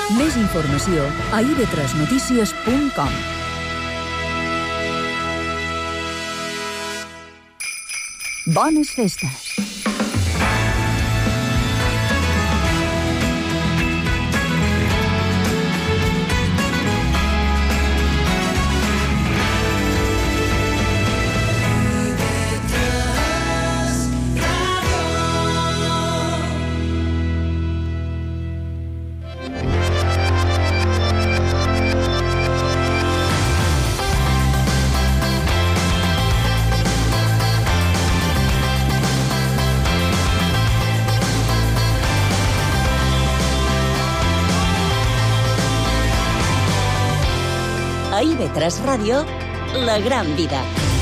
Més informació a ib3notícies.com. Bones festes! A IB3 Ràdio, La Gran Vida.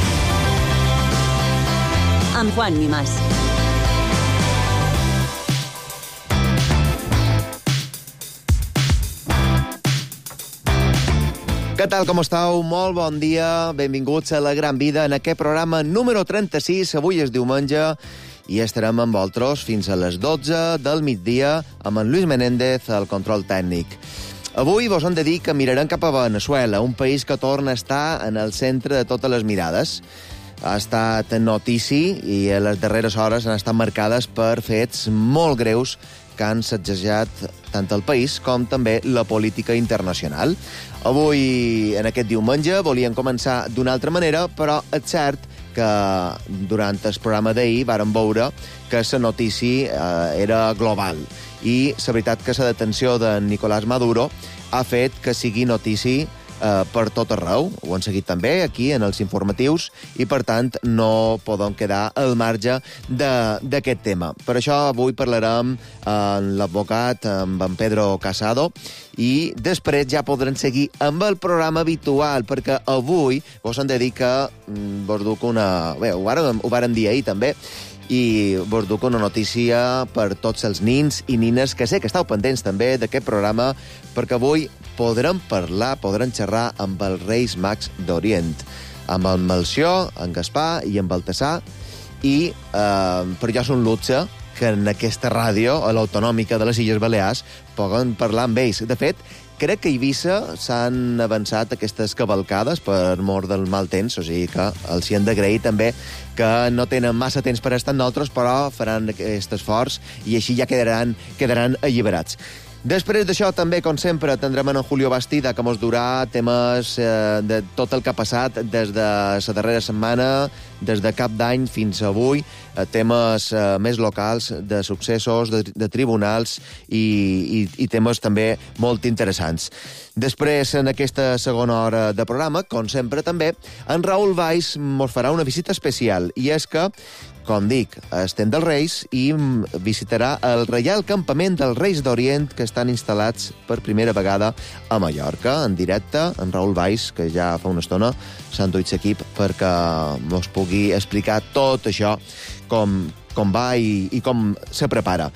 Amb Juan Mimàs. Què tal, com esteu? Molt bon dia, benvinguts a La Gran Vida, en aquest programa número 36, avui és diumenge, i estarem amb vosaltres fins a les 12 del migdia amb en Luis Menéndez al control tècnic. Avui vos hem de dir que mirarem cap a Veneçuela, un país que torna a estar en el centre de totes les mirades. Ha estat notícia i a les darreres hores han estat marcades per fets molt greus que han sacsejat tant el país com també la política internacional. Avui, en aquest diumenge, volíem començar d'una altra manera, però és cert que durant el programa d'ahir vàrem veure que la notícia era global. I la veritat que la detenció de Nicolás Maduro ha fet que sigui notícia per tot arreu. Ho han seguit també aquí en els informatius i, per tant, no podem quedar al marge d'aquest tema. Per això avui parlarem amb l'advocat, amb en Pedro Casado, i després ja podrem seguir amb el programa habitual, perquè avui vos hem de dir que vos duc una... Bé, ho vàrem dir ahir també, i vos duc una notícia per tots els nins i nines que sé que estàu pendents també d'aquest programa, perquè avui podrem xerrar amb els Reis Mags d'Orient, amb el Melcior, en Gaspar i en Baltasar, i per jo és un luxe que en aquesta ràdio, a l'autonòmica de les Illes Balears, poden parlar amb ells. De fet, crec que a Eivissa s'han avançat aquestes cavalcades per mort del mal temps, o sigui que els hi hem d'agrair també que no tenen massa temps per estar amb nosaltres, però faran aquest esforç i així ja quedaran alliberats. Després d'això, també, com sempre, tindrem en Julio Bastida, que ens durà temes de tot el que ha passat des de la darrera setmana, des de cap d'any fins avui, temes més locals, de successos, de tribunals i temes també molt interessants. Després, en aquesta segona hora de programa, com sempre també, en Raül Valls ens farà una visita especial, i és que, com dic, estem dels Reis i visitarà el Reial Campament dels Reis d'Orient, que estan instal·lats per primera vegada a Mallorca, en directe. En Raül Valls, que ja fa una estona s'ha enduit l'equip perquè ens pugui explicar tot això, com va i com se prepara.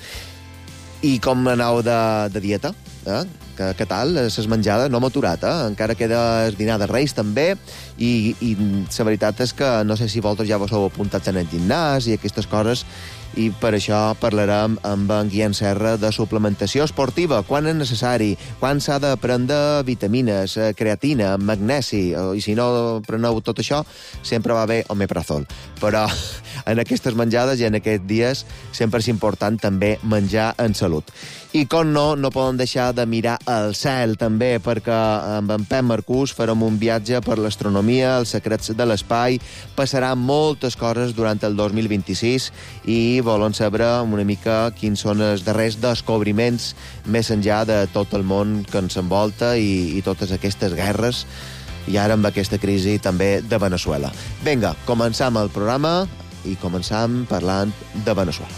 I com aneu de dieta? Què tal? Ses menjades no hem aturat, encara queda el dinar de Reis també, i la veritat és que no sé si vosaltres ja vos heu apuntat en el gimnàs i aquestes coses, i per això parlarem amb en Guillem Serra de suplementació esportiva, quan és necessari, quan s'ha de prendre vitamines, creatina, magnesi, i si no preneu tot això, sempre va bé omeprazol. Però en aquestes menjades i en aquests dies sempre és important també menjar en salut. I com no podem deixar de mirar al cel també, perquè amb en Pep Marcús farem un viatge per l'astronomia, els secrets de l'espai, passaran moltes coses durant el 2026 i volen saber una mica quins són els darrers descobriments més enllà de tot el món que ens envolta i totes aquestes guerres, i ara amb aquesta crisi també de Veneçuela. Vinga, començam el programa i començam parlant de Veneçuela.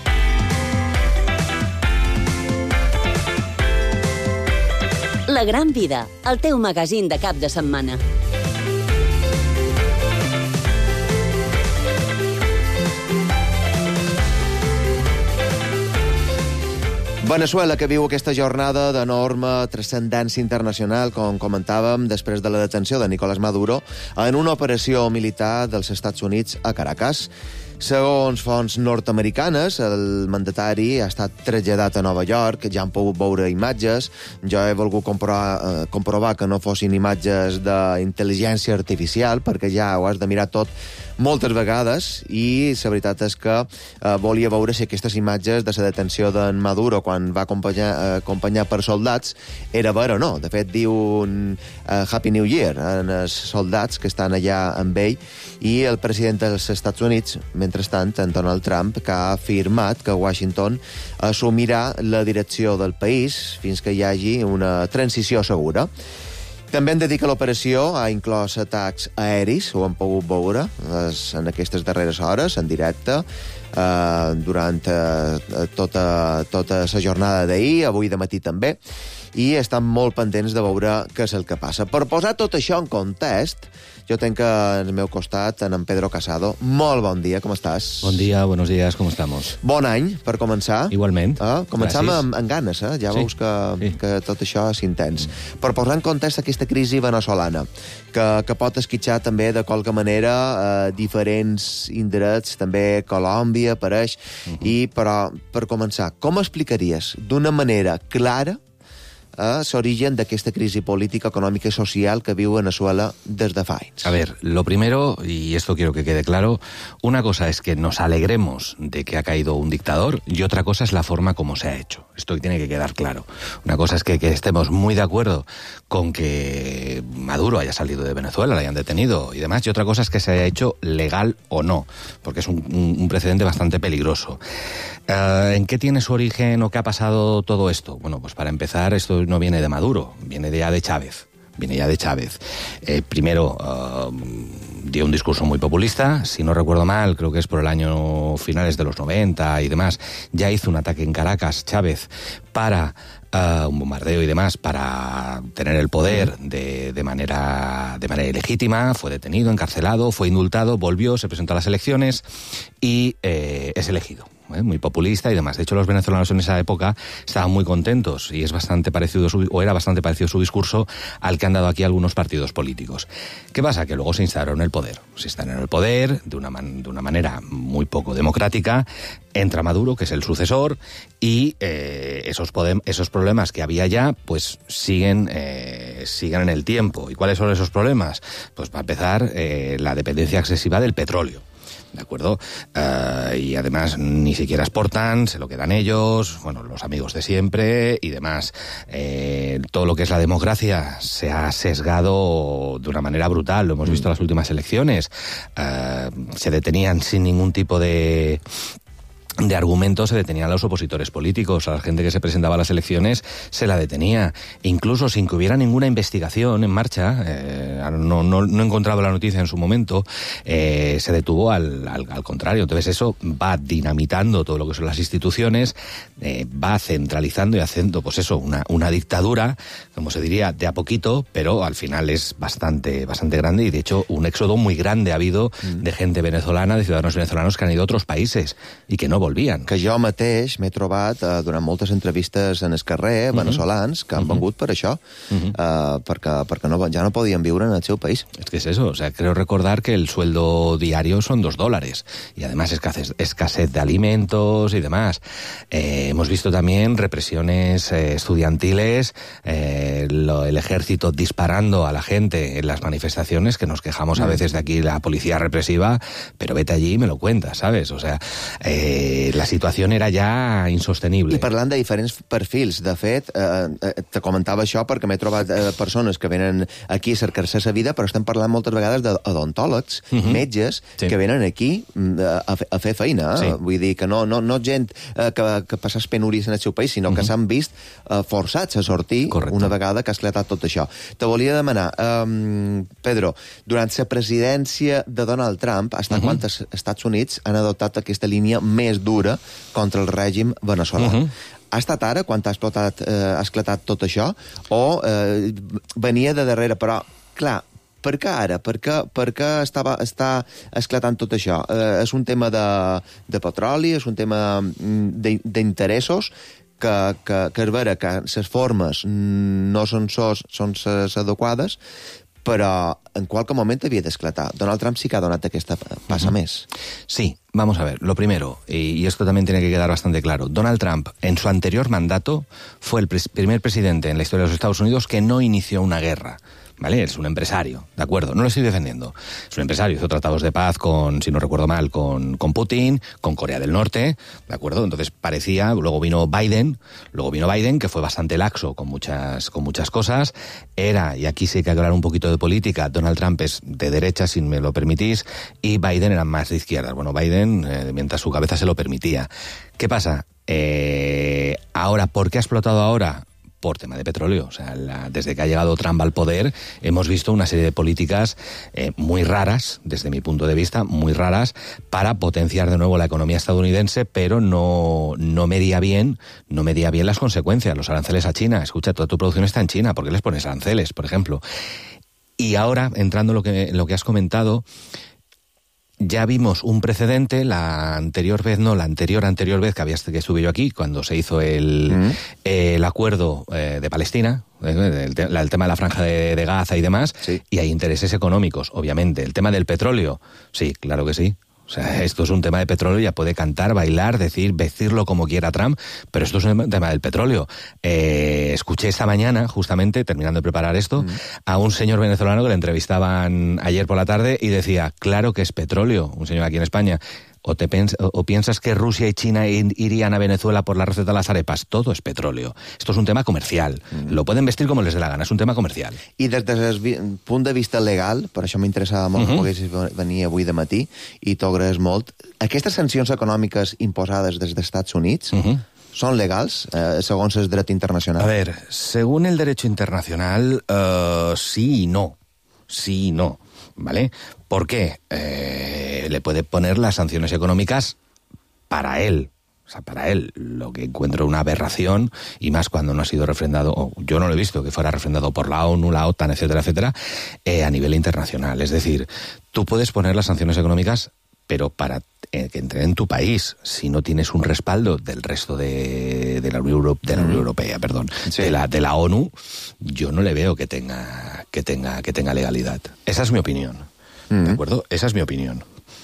La Gran Vida, el teu magazín de cap de setmana. Veneçuela, que viu aquesta jornada d'enorme transcendència internacional, com comentàvem, després de la detenció de Nicolás Maduro en una operació militar dels Estats Units a Caracas. Segons fonts nord-americanes, el mandatari ha estat traslladat a Nova York, ja han pogut veure imatges. Jo he volgut comprovar que no fossin imatges d'intel·ligència artificial, perquè ja ho has de mirar tot moltes vegades, i la veritat és que volia veure si aquestes imatges de la detenció d'en Maduro quan va acompanyar per soldats era vera o no. De fet, diu un Happy New Year en els soldats que estan allà amb ell, i el president dels Estats Units, mentrestant, en Donald Trump, que ha afirmat que Washington assumirà la direcció del país fins que hi hagi una transició segura. També hem de dir que l'operació ha inclòs atacs aeris, ho hem pogut veure en aquestes darreres hores, en directe, durant tota la jornada d'ahir, avui de matí també, i estan molt pendents de veure què és el que passa. Per posar tot això en context, jo tenc al meu costat en Pedro Casado. Molt bon dia, com estàs? Bon dia, buenos días, ¿cómo estamos? Bon any, per començar. Igualment. Començam amb ganes, ja veus que tot això és intens. Per posar en context aquesta crisi veneçolana, que pot esquitxar també de qualque manera diferents indrets, també Colòmbia apareix, però per començar, com explicaries d'una manera clara l'origen d'aquesta crisi política, econòmica y social que viu Venezuela desde fa anys? A ver, lo primero, y esto quiero que quede claro, una cosa es que nos alegremos de que ha caído un dictador y otra cosa es la forma como se ha hecho. Esto tiene que quedar claro. Una cosa es que estemos muy de acuerdo con que Maduro haya salido de Venezuela, lo hayan detenido y demás, y otra cosa es que se haya hecho legal o no, porque es un precedente bastante peligroso. ¿En qué tiene su origen o qué ha pasado todo esto? Bueno, pues para empezar, esto no viene de Maduro, viene ya de Chávez. Primero dio un discurso muy populista, si no recuerdo mal, creo que es por el año finales de los 90 y demás, ya hizo un ataque en Caracas, Chávez, para un bombardeo y demás, para tener el poder de manera ilegítima, fue detenido, encarcelado, fue indultado, volvió, se presentó a las elecciones y es elegido. Muy populista y demás. De hecho, los venezolanos en esa época estaban muy contentos y era bastante parecido su discurso al que han dado aquí algunos partidos políticos. ¿Qué pasa? Que luego se instalaron en el poder. Se instalaron en el poder de una manera muy poco democrática. Entra Maduro, que es el sucesor, y esos problemas que había ya, pues siguen en el tiempo. ¿Y cuáles son esos problemas? Pues para empezar, la dependencia excesiva del petróleo. ¿De acuerdo? Y además ni siquiera exportan, se lo quedan ellos, bueno, los amigos de siempre y demás. Todo lo que es la democracia se ha sesgado de una manera brutal, lo hemos visto en las últimas elecciones. Se detenían sin ningún tipo de argumentos, se detenían a los opositores políticos, a la gente que se presentaba a las elecciones se la detenía, incluso sin que hubiera ninguna investigación en marcha. No he encontrado la noticia en su momento, se detuvo al contrario. Entonces eso va dinamitando todo lo que son las instituciones, va centralizando y haciendo, pues eso, una dictadura, como se diría, de a poquito, pero al final es bastante grande, y de hecho un éxodo muy grande ha habido de gente venezolana, de ciudadanos venezolanos que han ido a otros països i que no volvien. Que jo mateix m'he trobat durant moltes entrevistes en el carrer, venezolans, que han vengut per això, perquè ja no podien viure en el seu país. Es que es eso, o sea, creo recordar que el sueldo diario son $2, y además escasez de alimentos y demás. Hemos visto también represiones estudiantiles, el ejército disparando a la gente en las manifestaciones, que nos quejamos a veces de aquí la policía represiva, pero vete allí y me lo cuentas, ¿sabes? O sea, la situació era ja insostenible. I parlant de diferents perfils, de fet, te comentava això perquè m'he trobat persones que venen aquí a cercar-se la vida, però estem parlant moltes vegades d'odontòlegs, metges, que venen aquí a fer feina. Sí. Vull dir que no gent que passés penúries en el seu país, sinó que s'han vist forçats a sortir una vegada que ha esclatat tot això. Te volia demanar, Pedro, durant la presidència de Donald Trump, fins quan els Estats Units han adoptat aquesta línia més dura contra el règim veneçolà. Ha estat ara, quan ha esclatat tot això, o venia de darrere? Però, clar, per què ara? Per què està esclatant tot això? És un tema de petroli? És un tema d'interessos? Que és vera que les formes no són les adequades, però en qualque moment havia d'esclatar. Donald Trump sí que ha donat aquesta passa més. Sí, vamos a ver, lo primero, y esto también tiene que quedar bastante claro, Donald Trump en su anterior mandato fue el primer presidente en la historia de los Estados Unidos que no inició una guerra. ¿Vale? Es un empresario, ¿de acuerdo? No lo estoy defendiendo. Es un empresario, hizo tratados de paz con, si no recuerdo mal, con Putin, con Corea del Norte, ¿de acuerdo? Entonces parecía, luego vino Biden, que fue bastante laxo con muchas cosas. Era, y aquí sí hay que aclarar un poquito de política, Donald Trump es de derecha, si me lo permitís, y Biden era más de izquierda. Bueno, Biden, mientras su cabeza se lo permitía. ¿Qué pasa? Ahora, ¿por qué ha explotado ahora? Por tema de petróleo. O sea, desde que ha llegado Trump al poder hemos visto una serie de políticas muy raras, desde mi punto de vista, muy raras, para potenciar de nuevo la economía estadounidense, pero no medía bien las consecuencias. Los aranceles a China. Escucha, toda tu producción está en China, ¿por qué les pones aranceles, por ejemplo? Y ahora, entrando en lo que has comentado, ya vimos un precedente, la anterior vez que estuve yo aquí, cuando se hizo el acuerdo de Palestina, el tema de la franja de Gaza y demás, sí. Y hay intereses económicos, obviamente. El tema del petróleo, sí, claro que sí. O sea, esto es un tema de petróleo, ya puede cantar, bailar, decirlo como quiera Trump, pero esto es un tema del petróleo. Escuché esta mañana, justamente, terminando de preparar esto, a un señor venezolano que le entrevistaban ayer por la tarde y decía, claro que es petróleo, un señor aquí en España. ¿O piensas que Rusia y China irían a Venezuela por la receta de las arepas? Todo es petróleo. Esto es un tema comercial. Lo pueden vestir como les dé la gana, és un tema comercial. I des del punt de vista legal, per això m'interessava molt que poguessis venir avui de matí, i t'ho agraeix molt, aquestes sancions econòmiques imposades des dels Estats Units són legals, segons el dret internacional? A ver, según el derecho internacional, sí y no. Sí y no. ¿Vale? ¿Por qué? Le puede poner las sanciones económicas para él. O sea, para él, lo que encuentro una aberración, y más cuando no ha sido refrendado, o yo no lo he visto que fuera refrendado por la ONU, la OTAN, etcétera, etcétera, a nivel internacional. Es decir, tú puedes poner las sanciones económicas, pero para que entre en tu país, si no tienes un respaldo del resto de la Unión Europea, perdón, sí. de la ONU, yo no le veo que tenga legalidad. Esa es mi opinión. ¿De acuerdo? Esa es mi opinión.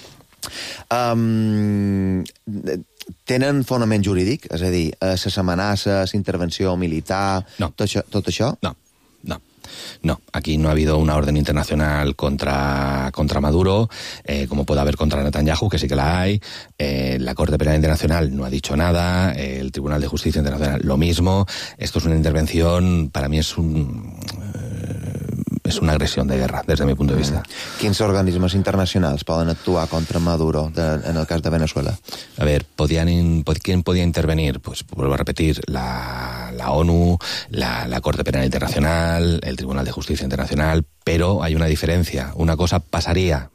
Tenen fonament jurídic? És a dir, les amenaces, intervenció militar, no. Tot això? No, aquí no ha habido una orden internacional contra Maduro, como puede haber contra Netanyahu, que sí que la hay. La Corte Penal Internacional no ha dicho nada, el Tribunal de Justicia Internacional lo mismo. Esto es una intervención, para mí es una agresión de guerra, desde mi punto de vista. Quins organismes internacionals poden actuar contra Maduro en el cas de Venezuela? A ver, ¿quién podía intervenir? Pues vuelvo a repetir, la ONU, la Corte Penal Internacional, el Tribunal de Justicia Internacional, pero hay una diferencia. Una cosa pasaría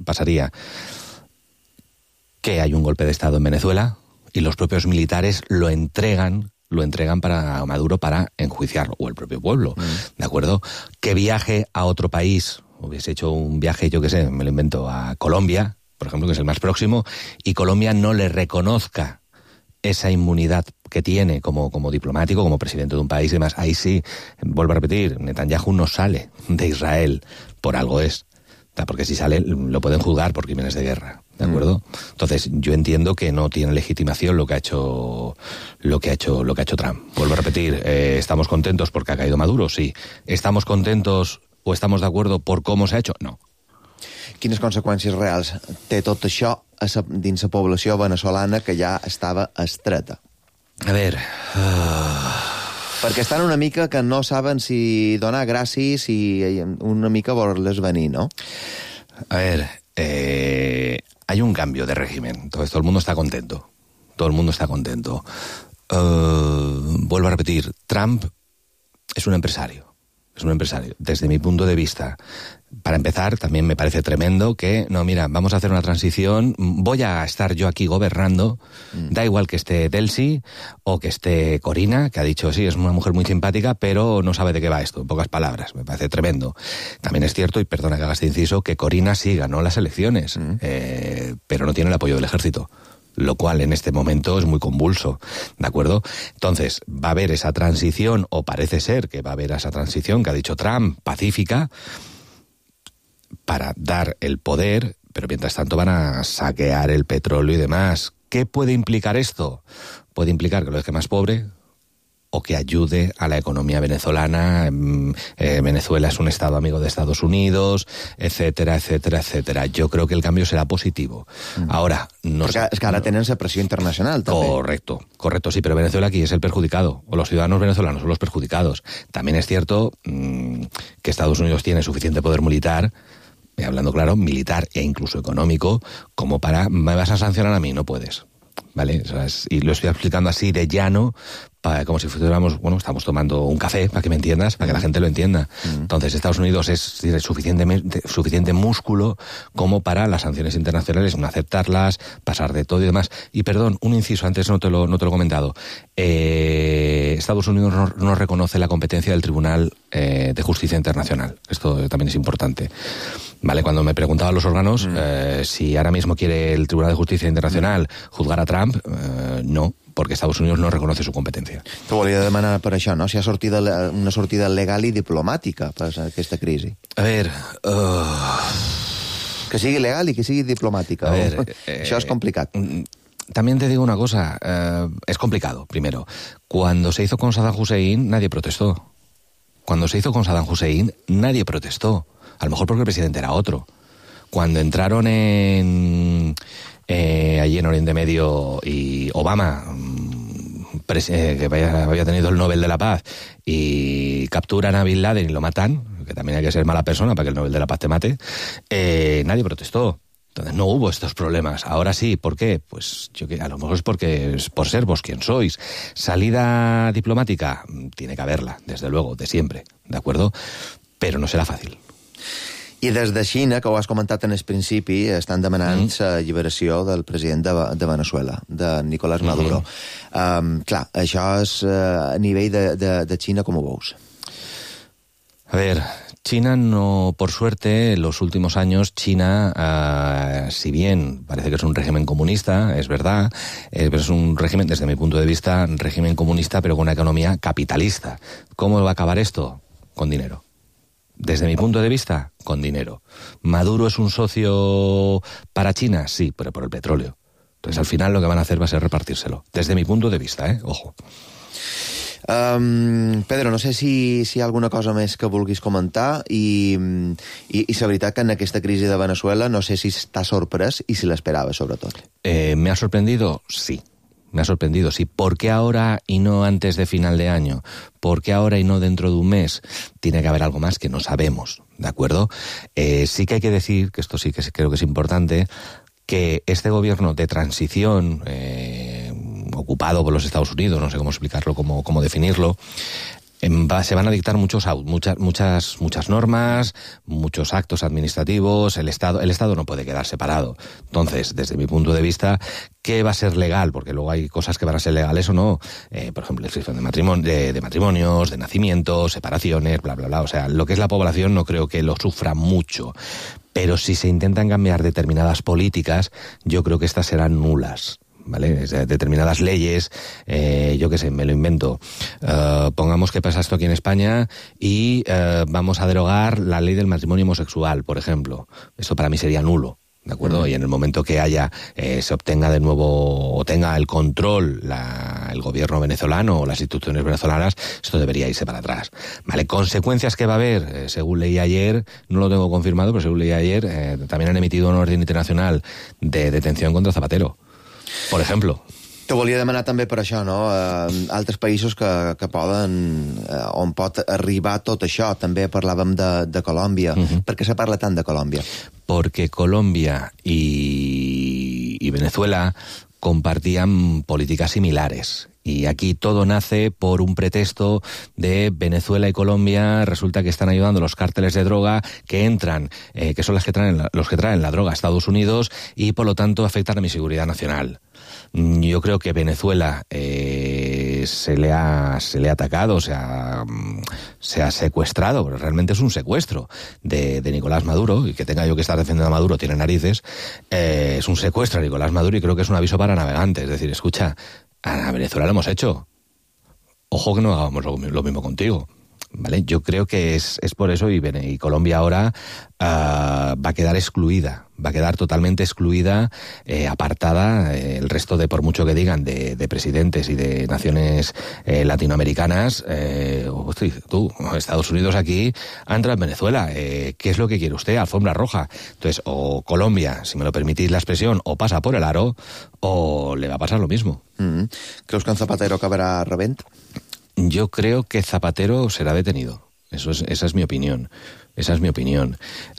que hay un golpe de Estado en Venezuela y los propios militares lo entregan para Maduro para enjuiciarlo, o el propio pueblo, ¿de acuerdo? Que viaje a otro país, hubiese hecho un viaje, yo qué sé, me lo invento, a Colombia, por ejemplo, que es el más próximo, y Colombia no le reconozca esa inmunidad que tiene como diplomático, como presidente de un país y demás. Ahí sí, vuelvo a repetir, Netanyahu no sale de Israel, por algo es. Porque si sale, lo pueden juzgar por crímenes de guerra, ¿de acuerdo? Entonces, yo entiendo que no tiene legitimación lo que ha hecho Trump. Vuelvo a repetir, ¿estamos contentos porque ha caído Maduro? Sí. ¿Estamos contentos o estamos de acuerdo por cómo se ha hecho? No. Quines conseqüències reals té tot això dins la població venezolana que ja estava estreta? A ver... Perquè estan una mica que no saben si donar gràcies i una mica voler-les venir, ¿no? A ver, hay un cambio de régimen. Entonces todo el mundo está contento. Todo el mundo está contento. Vuelvo a repetir, Trump es un empresario. Es un empresario. Desde mi punto de vista, para empezar, también me parece tremendo que, no, mira, vamos a hacer una transición, voy a estar yo aquí gobernando, da igual que esté Delcy o que esté Corina, que ha dicho, sí, es una mujer muy simpática, pero no sabe de qué va esto, en pocas palabras, me parece tremendo. También es cierto, y perdona que haga este inciso, que Corina sí ganó las elecciones, pero no tiene el apoyo del ejército, lo cual en este momento es muy convulso, ¿de acuerdo? Entonces, va a haber esa transición, o parece ser que va a haber esa transición que ha dicho Trump, pacífica, para dar el poder, pero mientras tanto van a saquear el petróleo y demás. ¿Qué puede implicar esto? Puede implicar que lo deje más pobre o que ayude a la economía venezolana. Venezuela es un estado amigo de Estados Unidos, etcétera, etcétera, etcétera. Yo creo que el cambio será positivo. Ahora, no sé. És que ara tenen la pressió internacional, també. Correcto, sí, pero Venezuela aquí es el perjudicado, o los ciudadanos venezolanos son los perjudicados. También es cierto que Estados Unidos tiene suficiente poder militar, hablando claro, militar e incluso económico, como para, me vas a sancionar a mí, no puedes. ¿Vale? O sea, y lo estoy explicando así de llano, como si fuéramos, estamos tomando un café, para que me entiendas, para que la gente lo entienda. Entonces, Estados Unidos tiene suficiente músculo como para las sanciones internacionales, no aceptarlas, pasar de todo y demás. Y perdón, un inciso, antes no te lo he comentado. Estados Unidos no reconoce la competencia del Tribunal de Justicia Internacional. Esto también es importante. Vale, cuando me preguntaban los órganos si ahora mismo quiere el Tribunal de Justicia Internacional juzgar a Trump, no, porque Estados Unidos no reconoce su competencia. Te volia demanar per això, no? Si hi ha una sortida legal i diplomàtica per aquesta crisi. A ver... Que sigui legal i que sigui diplomàtica. A ver, això és complicat. También te digo una cosa, es complicado, primero. Cuando se hizo con Saddam Hussein, nadie protestó. Cuando se hizo con Saddam Hussein, nadie protestó. A lo mejor porque el presidente era otro. Cuando entraron allí en Oriente Medio y Obama, que había tenido el Nobel de la Paz, y capturan a Bin Laden y lo matan, que también hay que ser mala persona para que el Nobel de la Paz te mate, nadie protestó. Entonces no hubo estos problemas. Ahora sí, ¿por qué? Pues a lo mejor es porque es por ser vos quien sois. Salida diplomática, tiene que haberla, desde luego, de siempre, ¿de acuerdo? Pero no será fàcil. I des de Xina, que ho has comentat en el principi, estan demanant la alliberació del president de Venezuela, de Nicolás Maduro. Clar, això és a nivell de Xina, com ho veus? A ver, China no, por suerte, en los últimos años, China, si bien parece que es un régimen comunista, es verdad, pero es un régimen, desde mi punto de vista, un régimen comunista, pero con una economía capitalista. ¿Cómo va a acabar esto? Con dinero. Desde mi punto de vista, con dinero. ¿Maduro es un socio para China? Sí, pero por el petróleo. Entonces, al final, lo que van a hacer va a ser repartírselo. Desde mi punto de vista, ojo. Pedro, no sé si hi ha alguna cosa més que vulguis comentar i la veritat que en aquesta crisi de Venezuela no sé si està sorprès i si l'esperava, sobretot. ¿Me ha sorprendido? Sí. Me ha sorprendido, sí. ¿Por qué ahora y no antes de final de año? ¿Por qué ahora y no dentro de un mes? Tiene que haber algo más que no sabemos, ¿de acuerdo? Sí que hay que decir, que esto sí que creo que es importante, que este gobierno de transición ocupado por los Estados Unidos, no sé cómo explicarlo, cómo definirlo, se van a dictar muchas normas, muchos actos administrativos. El Estado no puede quedar separado. Entonces, desde mi punto de vista, ¿qué va a ser legal? Porque luego hay cosas que van a ser legales o no. Por ejemplo, el sistema de matrimonios, de nacimientos, separaciones, bla, bla, bla. O sea, lo que es la población no creo que lo sufra mucho. Pero si se intentan cambiar determinadas políticas, yo creo que estas serán nulas. ¿Vale? Determinadas leyes, yo qué sé, me lo invento. Pongamos que pasa esto aquí en España y vamos a derogar la ley del matrimonio homosexual, por ejemplo. Eso para mí sería nulo, ¿de acuerdo? Y en el momento que se obtenga de nuevo, o tenga el control el gobierno venezolano o las instituciones venezolanas, esto debería irse para atrás. ¿Vale? Consecuencias que va a haber, según leí ayer, no lo tengo confirmado, pero según leí ayer, también han emitido una orden internacional de detención contra Zapatero. Per exemple. Te volia demanar també per això, no? Altres països que poden, on pot arribar tot això. També parlàvem de Colòmbia. Per què se parla tant de Colòmbia? Porque Colombia y Venezuela compartían políticas similares. Y aquí todo nace por un pretexto de Venezuela y Colombia. Resulta que están ayudando los cárteles de droga que entran, que son los que traen la droga a Estados Unidos, y por lo tanto afectan a mi seguridad nacional. Yo creo que Venezuela se le ha atacado, se ha secuestrado, pero realmente es un secuestro de Nicolás Maduro, y que tenga yo que estar defendiendo a Maduro tiene narices. Es un secuestro a Nicolás Maduro, y creo que es un aviso para navegantes. Es decir, escucha, a Venezuela lo hemos hecho. Ojo que no hagamos lo mismo contigo. ¿vale? Yo creo que es por eso y Colombia ahora va a quedar excluida, va a quedar totalmente excluida, apartada, el resto de, por mucho que digan, de presidentes y de naciones latinoamericanas. Tú, Estados Unidos aquí ha entrado en Venezuela. ¿Qué es lo que quiere usted? Alfombra roja. Entonces, o Colombia, si me lo permitís la expresión, o pasa por el aro, o le va a pasar lo mismo. ¿Creus que en Zapatero acabará rebent? Yo creo que Zapatero será detenido. Esa es mi opinión. Esa es mi opinión.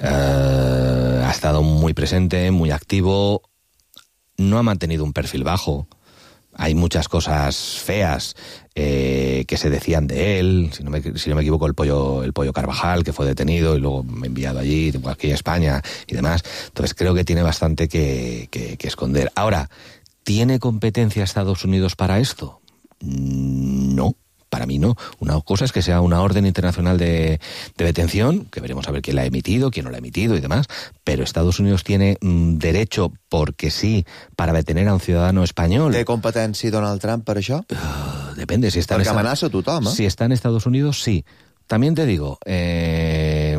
Ha estado muy presente, muy activo. No ha mantenido un perfil bajo. Hay muchas cosas feas que se decían de él. Si no me equivoco, el pollo Carvajal, que fue detenido y luego enviado allí, aquí a España y demás. Entonces creo que tiene bastante que esconder. Ahora, ¿tiene competencia Estados Unidos para esto? No. Para mí no. Una cosa es que sea una orden internacional de detención, que veremos a ver quién la ha emitido, quién no la ha emitido y demás, pero Estados Unidos tiene derecho, porque sí, para detener a un ciudadano español. Té competència Donald Trump per això? Depende. Si está Perquè amenaça a tothom, Si está en Estados Unidos, sí. También te digo, o a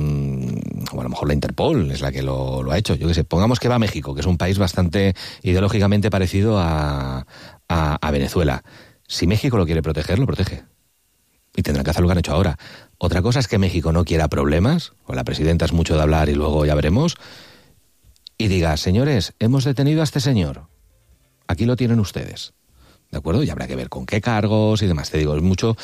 lo mejor la Interpol es la que lo ha hecho. Yo qué sé, pongamos que va a México, que es un país bastante ideológicamente parecido a Venezuela. Si México lo quiere proteger, lo protege. Y tendrán que hacer lo que han hecho ahora. Otra cosa es que México no quiera problemas, o la presidenta es mucho de hablar y luego ya veremos, y diga, señores, hemos detenido a este señor. Aquí lo tienen ustedes. ¿De acuerdo? Y habrá que ver con qué cargos y demás. Te digo, es mucho...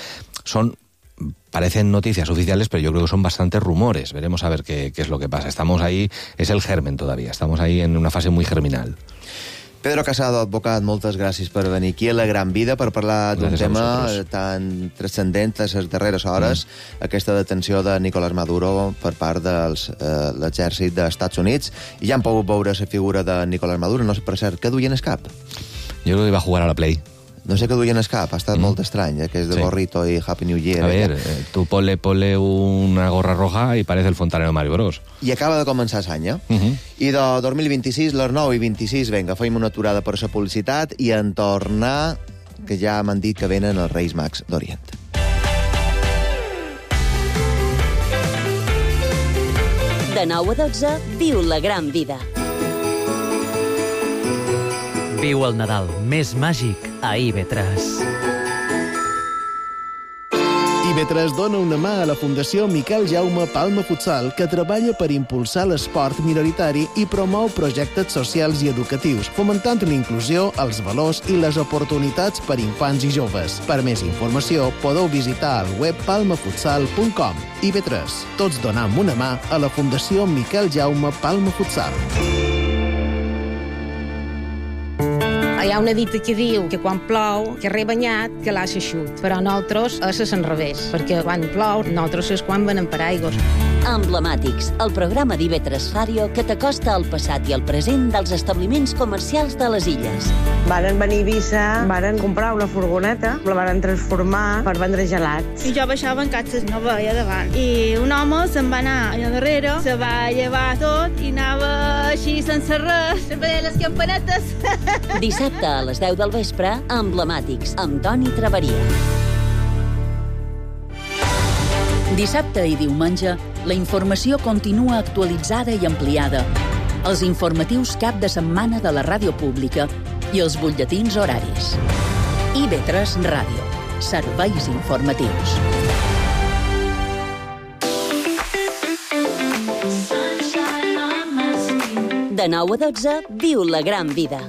Parecen noticias oficiales, pero yo creo que son bastantes rumores. Veremos a ver qué es lo que pasa. Estamos ahí, es el germen todavía. Estamos ahí en una fase muy germinal. Pedro Casado, advocat, moltes gràcies per venir aquí a La Gran Vida per parlar d'un tema tan transcendent a les darreres hores, aquesta detenció de Nicolás Maduro per part de l'exèrcit dels Estats Units. I ja han pogut veure la figura de Nicolás Maduro. No sé, per cert, què duien al cap? Yo creo que iba a jugar a la Play. No sé què duien al cap, ha estat molt estrany, que és de gorrito i Happy New Year. A ver, tú ponle una gorra roja y parece el fontanero Mario Bros. I acaba de començar l'any, I de 2026, les 9 i 26, vinga, feim una aturada per la publicitat i en tornar, que ja m'han dit que venen els Reis Mags d'Orient. De 9 a 12, viu la gran vida. Viu el Nadal més màgic a IB3. IB3 dona una mà a la Fundació Miquel Jaume Palma Futsal, que treballa per impulsar l'esport minoritari i promou projectes socials i educatius, fomentant la inclusió, els valors i les oportunitats per infants i joves. Per més informació, podeu visitar el web palmafutsal.com. IB3, tots donam una mà a la Fundació Miquel Jaume Palma Futsal. Hi ha una dita que diu que quan plou, que rebanyat, que l'ha eixut. Però nosaltres és l'enrevés, perquè quan plou, nosaltres és quan venem paraigües. Emblemàtics, el programa d'IB3 Ràdio que t'acosta al passat i al present dels establiments comercials de les illes. Varen venir a Eivissa, varen comprar una furgoneta, la varen transformar per vendre gelats. I jo baixava en catxes, no veia davant. I un home se'n va anar allà darrere, se va llevar tot i anava així sense res, sempre les campanetes. Dissabte a les 10 del vespre, Emblemàtics, amb Toni Traveria. Dissabte i diumenge, la informació continua actualitzada i ampliada. Els informatius cap de setmana de la ràdio pública i els butlletins horaris. IB3 Ràdio. Serveis informatius. De 9 a 12, viu la gran vida.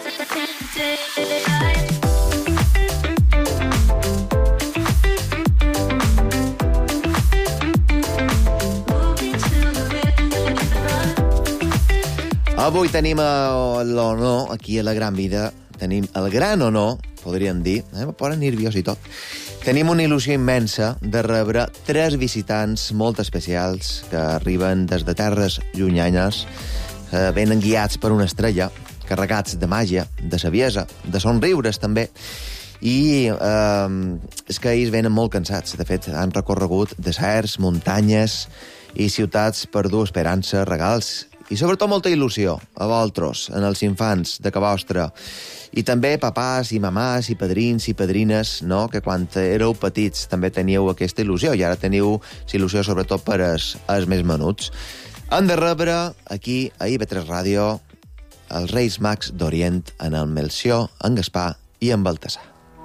Avui tenim l'honor, aquí a La Gran Vida, tenim el gran honor, podríem dir, me posa nerviós i tot. Tenim una il·lusió immensa de rebre 3 visitants molt especials que arriben des de terres llunyanes, venen guiats per una estrella, carregats de màgia, de saviesa, de somriures també, i és que ells venen molt cansats. De fet, han recorregut deserts, muntanyes i ciutats per dur esperança, regals I sobretot molta il·lusió a vosaltres, en els infants de ca vostra. I també papàs i mamàs i padrins i padrines, no?, que quan éreu petits també teníeu aquesta il·lusió i ara teniu il·lusió sobretot per als més menuts. Han de rebre aquí, a IB3 Ràdio, els Reis Mags d'Orient en el Melcior, en Gaspar i en Baltasar.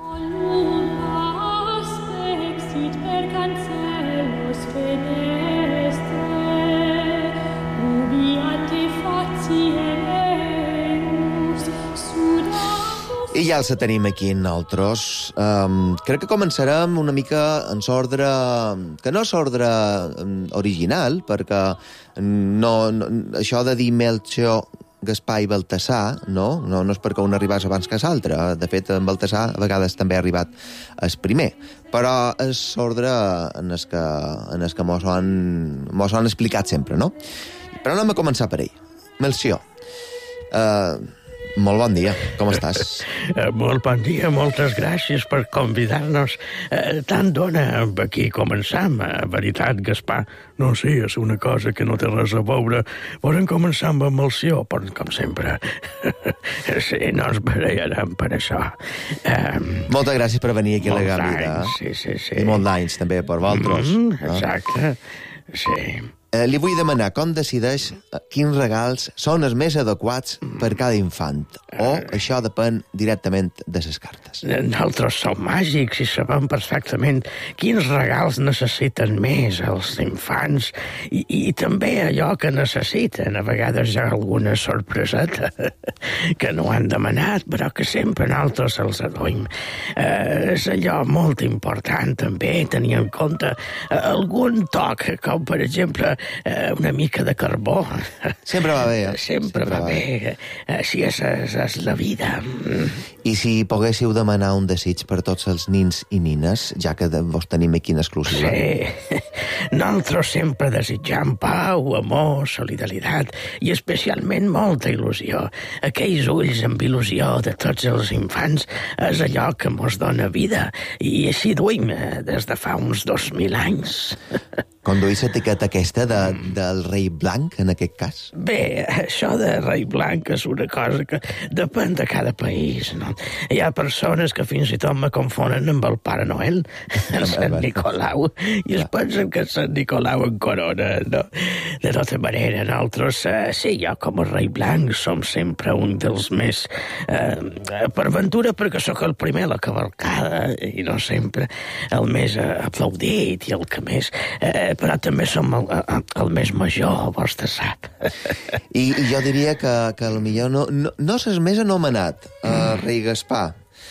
I ja els tenim aquí en nosaltres. Crec que començarem una mica en l'ordre... que no és ordre original, perquè això de dir Melcior, Gaspar i Baltasar, no és perquè un arribés abans que l'altre. De fet, en Baltasar a vegades també ha arribat el primer. Però és l'ordre en el que mos han explicat sempre, no? Però anem a començar per ell. Melcior. Molt bon dia, com estàs? Molt bon dia, moltes gràcies per convidar-nos. Tant dona aquí començam, veritat, Gaspar. No sé, és una cosa que no té res a veure. Volem començar amb el Melcior, com sempre. Sí, no ens barallarem per això. Moltes gràcies per venir aquí a la Gran Vida. Sí. I molts d'anys també per vosaltres. Exacte, sí. Li vull demanar com decideix quins regals són els més adequats per cada infant, o això depèn directament de les cartes. Nosaltres som màgics i sabem perfectament quins regals necessiten més els infants i també allò que necessiten. A vegades hi ha alguna sorpreseta que no han demanat, però que sempre nosaltres els adoim. És allò molt important també tenir en compte algun toc, com per exemple una mica de carbó. Sempre va bé, eh? Sempre va bé. Així és la vida. I si poguéssiu demanar un desig per tots els nins i nines, ja que vos tenim aquí en exclusiva. Sí. Nosaltres sempre desitjam pau, amor, solidaritat i especialment molta il·lusió. Aquells ulls amb il·lusió de tots els infants és allò que mos dona vida i així duim des de fa uns 2.000 anys. Conduís l'etiqueta aquesta del rei blanc, en aquest cas? Bé, això de rei blanc és una cosa que depèn de cada país, no? Hi ha persones que fins i tot me confonen amb el Pare Noel, el Sant Nicolau, i es pensen que Sant Nicolau en corona, no? De tota manera, nosaltres, sí, jo com a rei blanc som sempre un dels més... per ventura, perquè sóc el primer a la cavalcada, i no sempre el més aplaudit i el que més... però també som el més major, vostè sap. I jo diria que potser no és més anomenat, rei Gaspar.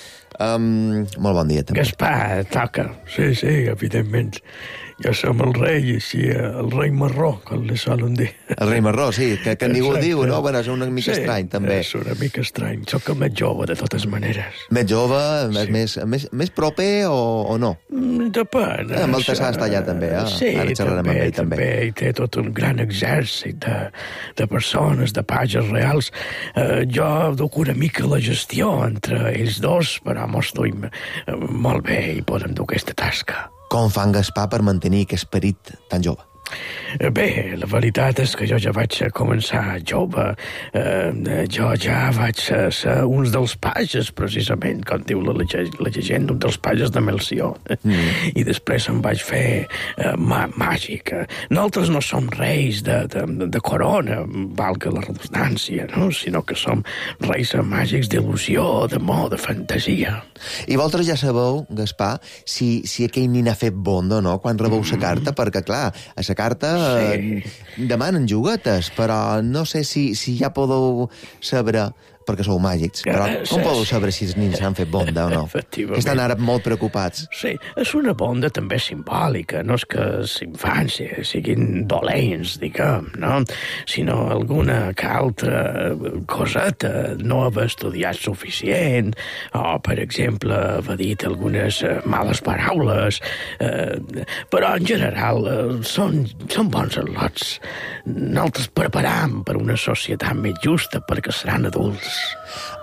Molt bon dia, també. Gaspar, toca. Sí, evidentment. Jo som el rei, així, el rei marró, com li solen dir. El rei marró, sí, que ningú diu, no? Bueno, és una mica estrany, també. Sí, és una mica estrany. Soc el més jove, de totes maneres. Més jove, més proper o no? Depèn. En Baltasar està allà, també, eh? Sí, també. Hi té tot un gran exèrcit de persones, de pages reals. Jo duc una mica la gestió entre ells dos, però mos duim molt bé i podem dur aquesta tasca. Com fan Gaspar per mantenir aquest esperit tan jove? Bé, la veritat és que jo ja vaig començar jove. Jo ja vaig ser un dels pages, precisament, com diu la llegenda, un dels pages de Melcior. I després em vaig fer màgic. Nosaltres no som reis de corona, valga la redundància, no? Sinó que som reis màgics d'il·lusió, d'amor, de fantasia. I vosaltres ja sabeu, Gaspar, si aquell nin ha fet bonda o no, quan rebeu la carta, perquè, clar, a la carta demanen juguetes, però no sé si ja podeu saber, perquè sou màgics, però com podeu saber si els nins han fet bonda o no? Que estan ara molt preocupats. Sí, és una bonda també simbòlica, no és que els infants siguin dolents, diguem, no? Sinó alguna que altra coseta, no haver estudiat suficient, o, per exemple, haver dit algunes males paraules, però en general són bons al·lots. Nosaltres preparam per una societat més justa perquè seran adults.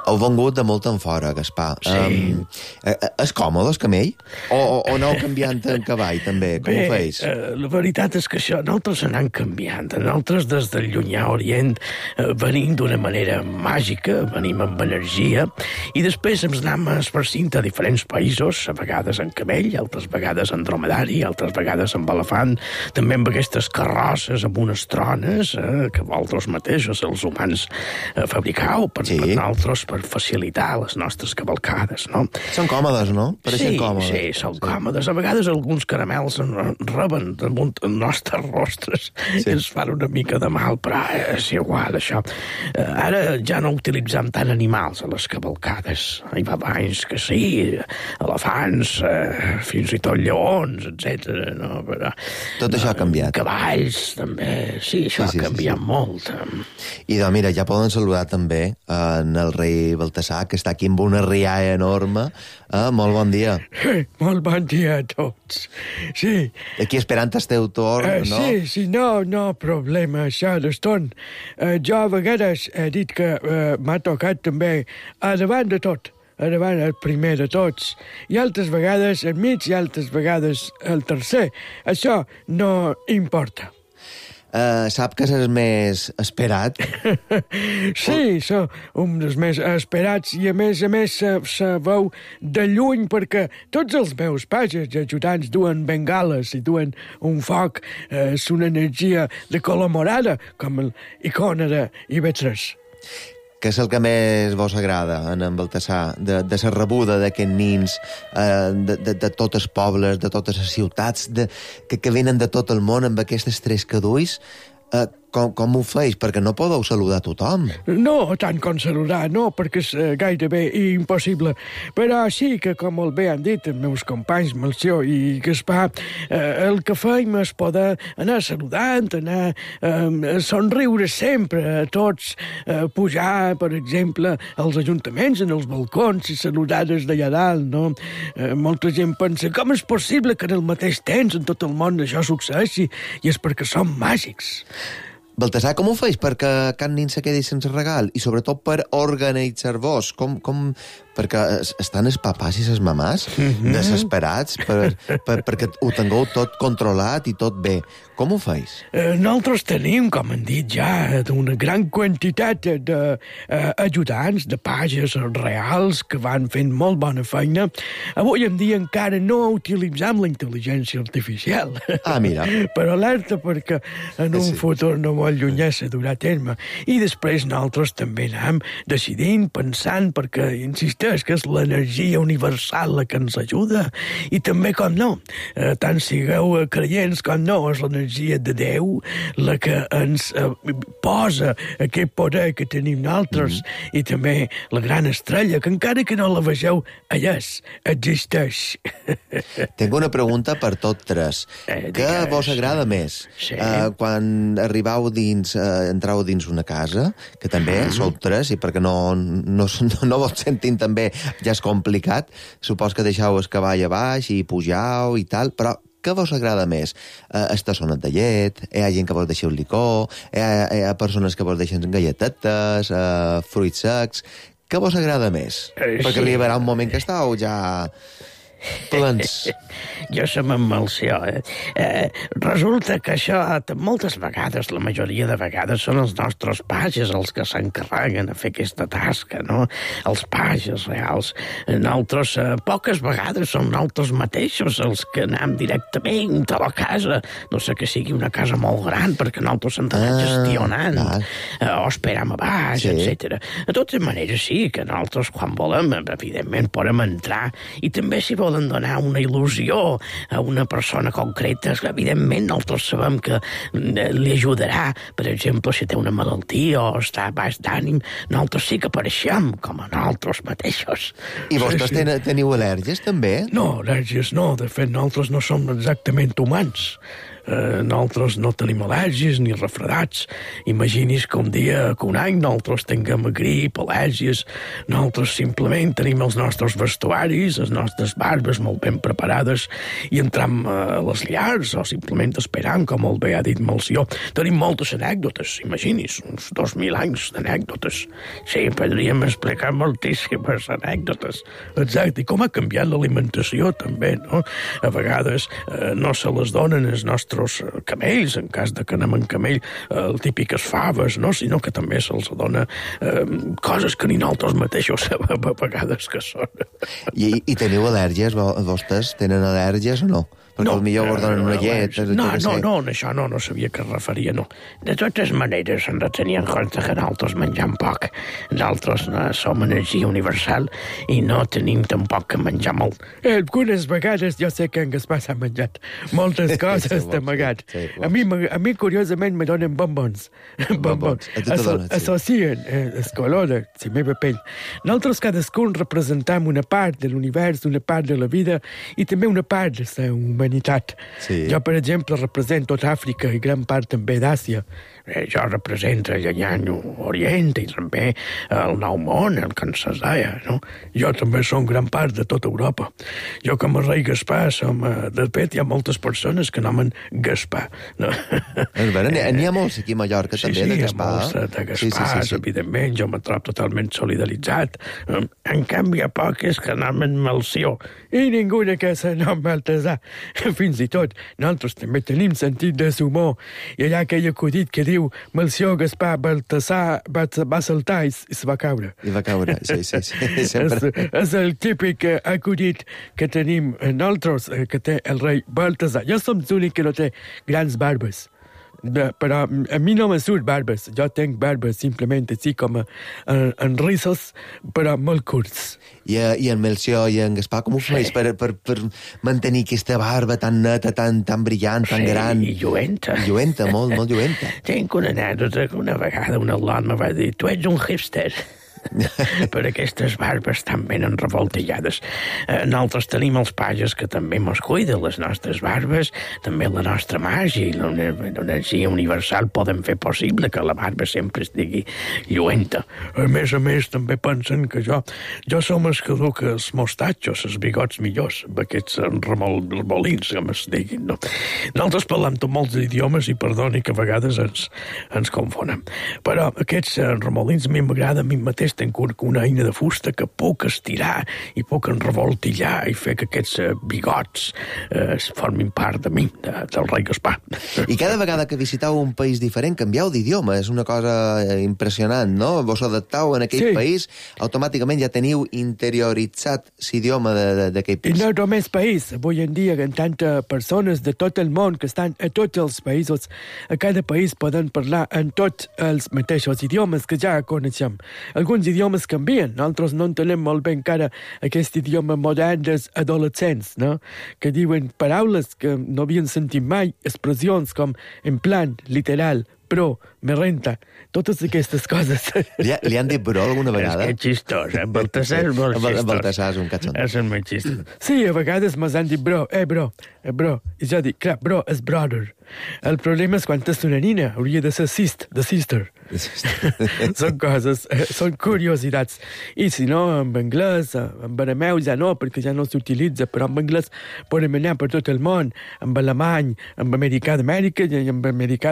Heu vengut de molt en fora, Gaspar. Sí. És còmode, el camell? O aneu canviant en cavall, també? Com ho feis? La veritat és que això, nosaltres anem canviant. Nosaltres, des del llunyà Orient, venim d'una manera màgica, venim amb energia, i després ens anem esparcint a diferents països, a vegades en camell, altres vegades en dromedari, altres vegades en elefant, també amb aquestes carrosses, amb unes trones, que vosaltres mateixos, els humans, fabricau per nosaltres, per facilitar les nostres cavalcades, no? Són còmodes, no? Pareixen còmodes. Sí, són còmodes. A vegades alguns caramels reben damunt els nostres rostres i ens fan una mica de mal, però és igual, això. Ara ja no utilitzem tant animals a les cavalcades. Hi va abans que sí, elefants, fins i tot lleons, etc. No? Però, tot això ha canviat. Cavalls, també. Sí, això ha canviat molt. I doncs, mira, ja poden saludar també en el rei Baltasar, que està aquí amb una rialla enorme. Molt bon dia. Molt bon dia a tots. Sí. Aquí esperant el teu torn, no? Sí, no problema, això d'estona. Jo a vegades he dit que m'ha tocat també a davant de tot, a davant el primer de tots, i altres vegades enmig i altres vegades el tercer. Això no importa. Sap que és el més esperat? Sí, són un dels més esperats i a més se veu de lluny perquè tots els meus pages i ajudants duen bengales i duen un foc, és una energia de color morada com l'icona d'IV3. Què és el que més vos agrada en Baltasar, de la rebuda d'aquests nins, de tots els pobles, de totes les ciutats, que venen de tot el món amb aquestes tres caduis? Com ho feis? Perquè no podeu saludar a tothom. No, tant com saludar, no, perquè és gairebé impossible. Però sí que, com molt bé han dit els meus companys Melcior i Gaspar, el que feim és poder anar saludant, anar a somriure sempre a tots, pujar, per exemple, als ajuntaments, en els balcons i saludar des d'allà dalt, no? Molta gent pensa, com és possible que en el mateix temps en tot el món això succeeixi? I és perquè som màgics. Baltasar, com ho feis perquè cap nin se quedi sense regal? I sobretot per organitzar-vos. Perquè estan els papàs i les mamàs desesperats perquè ho tingueu tot controlat i tot bé. Com ho feis? Nosaltres tenim, com han dit ja, una gran quantitat d'ajudants, de pages reals que van fent molt bona feina. Avui en dia encara no utilitzem la intel·ligència artificial. Mira. Però alerta perquè en un futur no molt llunyà se durà a terme. I després nosaltres també anem decidint, pensant, perquè insisteix que és l'energia universal la que ens ajuda. I també, com no, tant sigueu creients com no, és l'energia de Déu la que ens posa aquest poder que tenim nosaltres i també la gran estrella, que encara que no la vegeu, allà existeix. Tinc una pregunta per tots tres. Què vos agrada més? Quan arribau entrau dins una casa, que també sou tres, i perquè no vos sentin també ja és complicat, supos que deixau el cavall a baix i pujau i tal, però què vos agrada més? Estaciones de llet, hi ha gent que vos deixeu licor, hi ha persones que vos deixen galletetes, fruits secs. Què vos agrada més? Perquè arribarà un moment que estàu ja plens. Jo som en Melcior. Resulta que això, moltes vegades, la majoria de vegades, són els nostres pages els que s'encarreguen a fer aquesta tasca, no? Els pages reals. Nosaltres, poques vegades, som nosaltres mateixos els que anem directament a la casa. No sé que sigui una casa molt gran, perquè nosaltres hem d'anar gestionant, o esperam a baix, etc. De totes maneres, sí, que nosaltres, quan volem, evidentment, podem entrar, i també si volen donar una il·lusió a una persona concreta, evidentment nosaltres sabem que li ajudarà, per exemple, si té una malaltia o està baix d'ànim, nosaltres sí que apareixem com a nosaltres mateixos. I vostès teniu al·lèrgies, també? No, al·lèrgies no, de fet nosaltres no som exactament humans. Nosaltres no tenim al·lèrgies ni refredats. Imagini's que un dia, que un any, nosaltres tinguem grip, al·lèrgies. Nosaltres simplement tenim els nostres vestuaris, les nostres barbes molt ben preparades i entram a les llars o simplement esperant, com molt bé ha dit Melcior. Tenim moltes anècdotes, imagini's, uns 2.000 anys d'anècdotes. Sí, podríem explicar moltíssimes anècdotes. Exacte, i com ha canviat l'alimentació també, no? A vegades no se les donen els nostres camells, en cas de que anem en camell, típiques faves, no? Sinó que també se'ls dona coses que ni nosaltres mateixos sabem a vegades que són. I teniu al·lèrgies, vostès? Tenen al·lèrgies o no? Perquè potser vos donen una llet... No, això no sabia que es referia, no. De totes maneres, hem de tenir en compte que nosaltres menjam poc. Nosaltres som energia universal i no tenim tampoc que menjar molt. Algunes vegades jo sé que en Gaspar s'ha menjat moltes coses d'amagat. A mi, curiosament, me donen bombons. Bombons. Associen el color de la meva pell. Nosaltres cadascun representam una part de l'univers, una part de la vida i també una part de la humanitat. Sí. Jo, per exemple, represento tot Àfrica i gran part també d'Àsia. Jo represento el llenyo Orient i també el Nou Món, el que ens deia, no? Jo també som gran part de tota Europa. Jo, com a rei Gaspar, de fet, hi ha moltes persones que nomen Gaspar. No? N'hi ha molts aquí a Mallorca, també, de Gaspar. Sí, hi ha molts de Gaspars, evidentment. Jo me trobo totalment solidaritzat. En canvi, hi ha poques que nomen Melcior. I ninguna que se nom Baltasar. Fins i tot, nosaltres també tenim sentit de humor. I hi ha aquell acudit que diu Melcior Gaspar Baltasar va saltar i se va caure. I va caure, sí. Sempre. És el típic acudit que tenim nosaltres, que té el rei Baltasar. Jo som l'únic que no té grans barbes. Però a mi no me surt barbes. Jo tinc barbes simplement així com en rizos, però molt curts. I en Melcior i en Gaspar, com ho fes per mantenir aquesta barba tan neta, tan brillant, tan gran? I lluenta. Lluenta, molt lluenta. Tinc una anècdota que una vegada un al·lot me va dir: tu ets un hipster. Per aquestes barbes tan ben enrevoltillades. Nosaltres tenim els pages que també mos cuiden les nostres barbes, també la nostra màgia i l'energia universal poden fer possible que la barba sempre estigui lluenta. A més, també pensen que jo som els que duc els mostatxos, els bigots millors, amb aquests remolins, com es diguin, no? Nosaltres parlem molts idiomes i perdoni que a vegades ens confonem. Però aquests remolins a mi m'agrada, a mi mateix tenc una eina de fusta que puc estirar i puc enrevoltillar i fer que aquests bigots formin part de mi, del rei Gaspar. I cada vegada que visiteu un país diferent canvieu d'idioma, és una cosa impressionant, no? Vos adapteu en aquell país, automàticament ja teniu interioritzat l'idioma d'aquell país. I no només país, avui en dia hi ha tantes persones de tot el món que estan a tots els països, a cada país poden parlar en tots els mateixos idiomes que ja coneixem. Alguns idiomes canvien, nosaltres no entenem molt bé encara aquest idioma modern dels adolescents, no? Que diuen paraules que no havien sentit mai, expressions com en plan, literal, pro, me renta, totes aquestes coses. Li han dit bro alguna vegada? És que és xistós, Baltasar és molt xistós. Baltasar és un catxon. És un molt xistós. Sí, a vegades m'han dit bro. I jo dic, clar, bro és brother. El problema és quan és una nina, hauria de ser sister. Són coses, són curiositats. I si no, en anglès, en arameu ja no, perquè ja no s'utilitza, però en anglès podem anar per tot el món, en alemany, en americà d'Amèrica i en americà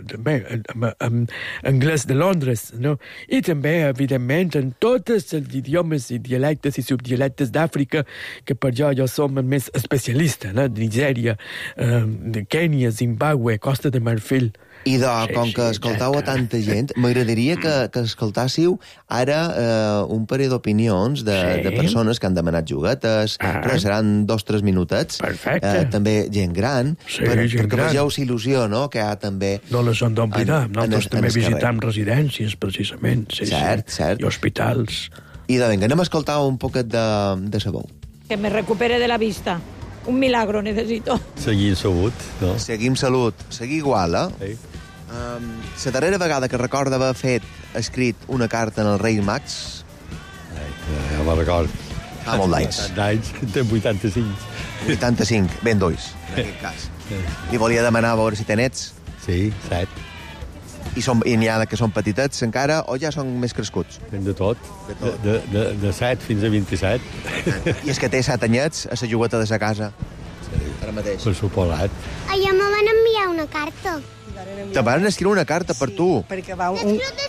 en anglès de Londres, no? I també, evidentment, en tots els idiomes i dialectes i subdialectes d'Àfrica, que per jo som el més especialista, no? De Nigèria, de Kènia, Zimbabue, Costa de Marfil. I com que escoltau a tanta gent, m'agradaria que escoltàssiu ara un parell d'opinions de persones que han demanat juguetes, que seran 2-3 minutets. Perfecte. També gent gran, perquè vegeu il·lusió, no?, que hi ha també... No les hem d'oblidar. Nosaltres també visitam residències, precisament. Cert. I hospitals. I vinga, anem a escoltar un poquet de sabó. Que me recupere de la vista. Un milagro necesito. Seguir salut, no? Seguim salut. Seguir igual, eh? Sí. La darrera vegada que recorda haver escrit una carta en el rei Max... Ja me'n record. Fa molt d'anys. Té 85. 85, ben dois, en aquest cas. Li volia demanar a veure si té nets. Sí, 7. I n'hi ha que són petitets encara o ja són més crescuts? Fem de tot. De 7 fins a 27. I és que té 7 anyets a la jugueta de sa casa. Sí. Ara mateix. Per suposat. Allà me van enviar una carta. Te van escriure una carta per tu? Perquè va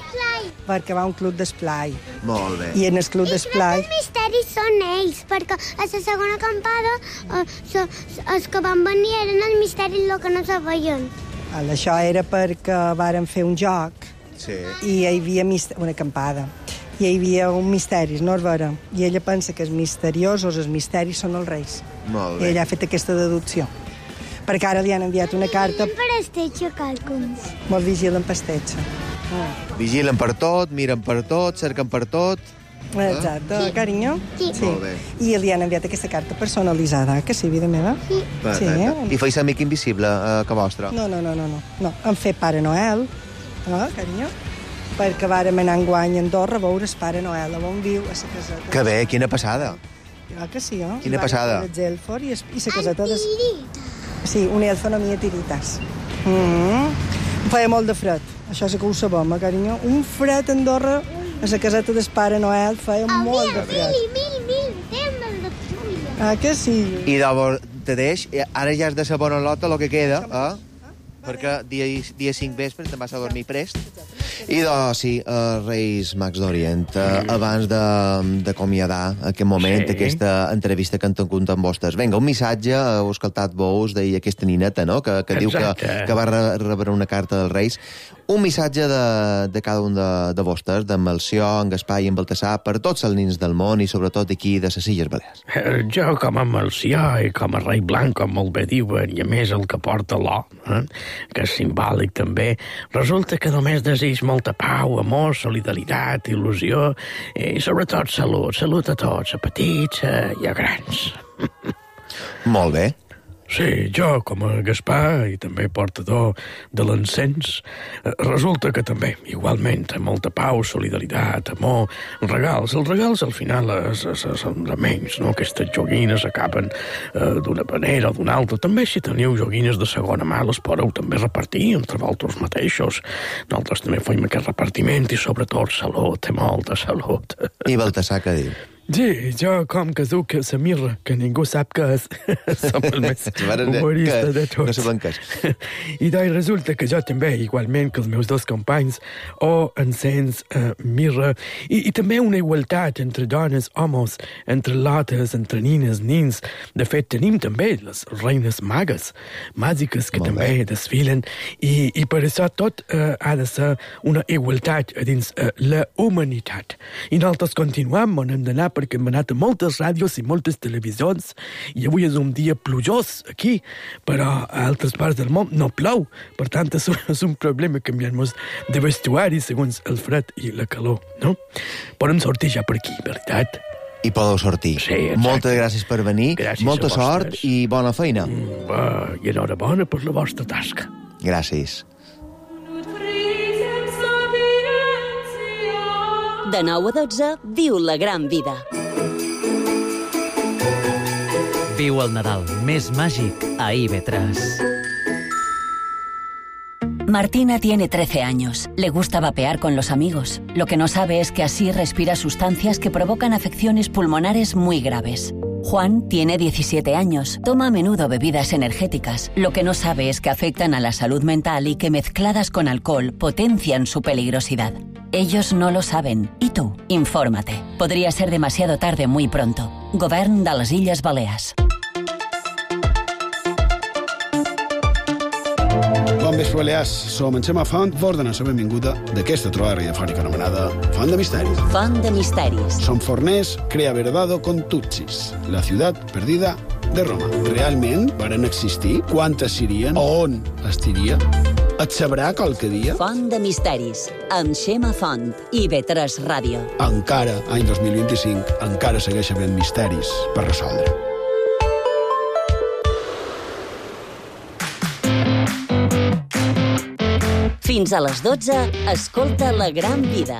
un club d'esplai. Molt bé. I en el club d'esplai... Els misteris són ells, perquè a la segona acampada els que van venir eren els misteris el que no sabien. Això era perquè varen fer un joc i hi havia una acampada. I hi havia un misteri, no és vera. I ella pensa que els misteriosos, els misteris són els reis. Molt bé. I ella ha fet aquesta deducció. Perquè ara li han enviat una carta... Pastetxa, calcums. Molt vigilen pastetxa. Vigilen per tot, miren per tot, cerquen per tot... Exacte, carinyo. Sí. Molt bé. I li han enviat aquesta carta personalitzada, que sí, vida meva? Sí. I feis amic invisible, que vostre? No. Hem fet Pare Noel, carinyo? Perquè vàrem anar enguany a Andorra a veure el Pare Noel, on viu, a la caseta. Que bé, quina passada. Que sí, oh? Quina passada. I Gelford i la caseta de... Sí, un elfo no mia tiritas. Feia molt de fred, això sí que ho sabem, carinyo? Un fred a Andorra, a la caseta del Pare Noel, feia molt de fred. Mil, temes de xulla. Que sí? I llavors te deix, ara ja has de saber bona lota el que queda, perquè dia 5 vespre te'n vas a dormir prest. I doncs, sí, Reis Mags d'Orient, abans d'acomiadar aquest moment, aquesta entrevista que han tingut amb vostès. Vinga, un missatge, heu escoltat vos, deia aquesta nineta, no?, que diu que va rebre una carta dels Reis. Un missatge de cada un de vostès, d'en Melcior, en Gaspar i en Baltasar, per tots els nins del món i sobretot d'aquí de les Illes Balears. Jo, com a Melcior i com a rei blanc, com molt bé diuen, i a més el que porta l'or, que és simbòlic també, resulta que només desig molta pau, amor, solidaritat, il·lusió i sobretot salut. Salut a tots, a petits i a grans. Molt bé. Sí, jo, com a Gaspar i també portador de l'encens, resulta que també, igualment, molta pau, solidaritat, amor, regals. Els regals, al final, són de menys, no? Aquestes joguines acaben d'una manera o d'una altra. També, si teniu joguines de segona mà, les podeu també repartir entre vosaltres mateixos. Nosaltres també fem aquest repartiment i, sobretot, salut, molta salut. I Baltasar, què diu? Sí, jo com que duc la mirra, que ningú sap què és. Som el més humorista de tots. No saben què és. I doncs resulta que jo també, igualment que els meus dos companys, encens, mirra, i també una igualtat entre dones, homes, entre lotes, entre nines, nins. De fet, tenim també les reines magues, màgiques, que també desfilen, i per això tot ha de ser una igualtat dins la humanitat. I nosaltres continuem, on hem d'anar, perquè hem anat a moltes ràdios i moltes televisions, i avui és un dia plujós aquí, però a altres parts del món no plou. Per tant, és un problema canviar-nos de vestuari segons el fred i la calor, no? Podem sortir ja per aquí, veritat? I podeu sortir. Sí, exacte. Moltes gràcies per venir, molta sort i bona feina. I enhorabona per la vostra tasca. Gràcies. De 9 a 12, viu la gran vida. Viu el Nadal més màgic a IB3. Martina tiene 13 años. Le gusta vapear con los amigos. Lo que no sabe es que así respira sustancias que provocan afecciones pulmonares muy graves. Juan tiene 17 años. Toma a menudo bebidas energéticas. Lo que no sabe es que afectan a la salud mental y que mezcladas con alcohol potencian su peligrosidad. Ellos no lo saben. ¿Y tú? Infórmate. Podría ser demasiado tarde muy pronto. Govern de les Illes Balears. Bon vespre, Balears. Som en Xema Font, vos donem la benvinguda d'aquesta trobada radiofònica anomenada Font de Misteris. Font de Misteris. Som forners, crea verdado con Tutsis, la ciutat perdida de Roma. Realment varen existir? Quantes serien? On estiria? Et sabrà qualque dia? Font de Misteris, amb Xema Font, IB3 Ràdio. Encara, any 2025, encara segueix havent misteris per resoldre. Fins a les 12, escolta La Gran Vida.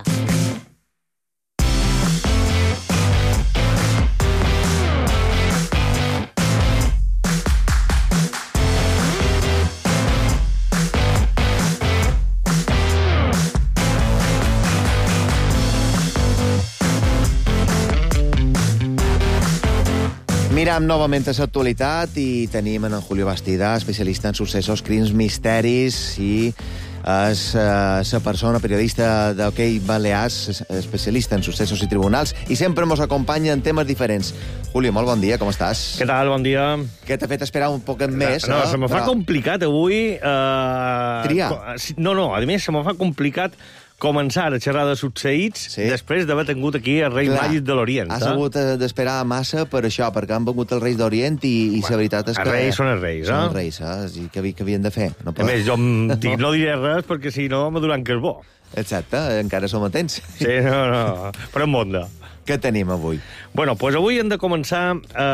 Anem novament a l'actualitat i tenim en Julio Bastida, especialista en successos, crims, misteris i és la persona periodista d'Hockey Balears, especialista en successos i tribunals, i sempre ens acompanya en temes diferents. Julio, molt bon dia, com estàs? Què tal, bon dia? Què t'ha fet esperar un poquet més? No, se me fa complicat avui... Triar? No, a més, se me fa complicat començar a xerrar de succeïts després d'haver tingut aquí el rei màgic de l'Orient. Has hagut d'esperar massa per això, perquè han vengut els reis d'Orient i la veritat és que... Els reis són els reis, Són els reis, i què havien de fer? A més, jo no diré res perquè si no me duran que és bo. Exacte, encara som a temps. Sí, no, però en monde. Què tenim avui? Bueno, doncs avui hem de començar...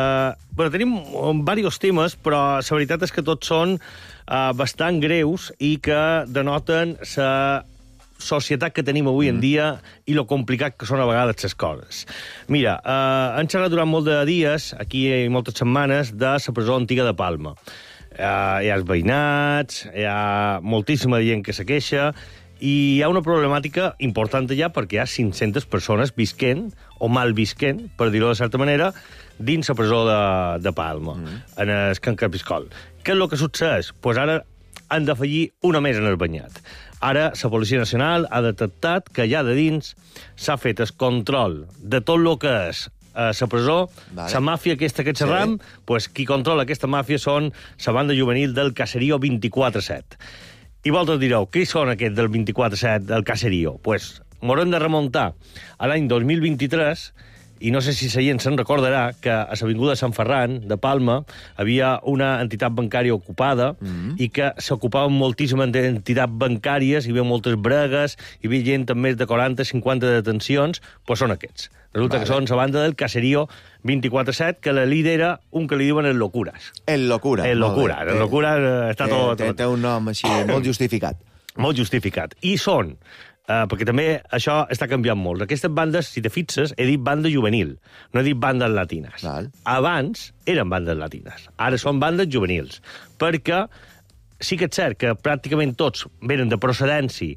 tenim diversos temes, però la veritat és que tots són bastant greus i que denoten la societat que tenim avui en dia i lo complicat que són a vegades les coses. Mira, hem xerrat durant molt de dies, aquí i moltes setmanes, de la presó antiga de Palma. Hi ha els veïnats, hi ha moltíssima gent que se queixa, i hi ha una problemàtica important allà perquè hi ha 500 persones visquent, o mal visquent, per dir-ho de certa manera, dins la presó de Palma, en el Can Capiscol. Què és el que succeeix? Doncs ara han d'afegir una més en el banyat. Ara, la Policia Nacional ha detectat que allà de dins s'ha fet el control de tot el que és la presó, la màfia aquesta que xerram, doncs qui controla aquesta màfia són la banda juvenil del Caserío 24/7. I vosaltres direu, qui són aquests del 24/7 del Caserío? Doncs m'haurem de remuntar a l'any 2023, i no sé si la gent se'n recordarà que a l'avinguda Sant Ferran, de Palma, havia una entitat bancària ocupada i que s'ocupaven moltíssimes entitats bancàries, hi havia moltes bregues, hi havia gent amb més de 40-50 detencions, doncs són aquests. Resulta que són la banda del Caserío 24/7, que la lidera un que li diuen el Locuras. El Locuras. El Locuras. El Locuras està tot... Té un nom així molt justificat. Molt justificat. I són... perquè també això està canviant molt. Aquestes bandes, si te fixes, he dit banda juvenil, no he dit bandes latines. Abans eren bandes latines, ara són bandes juvenils, perquè sí que és cert que pràcticament tots venen de procedència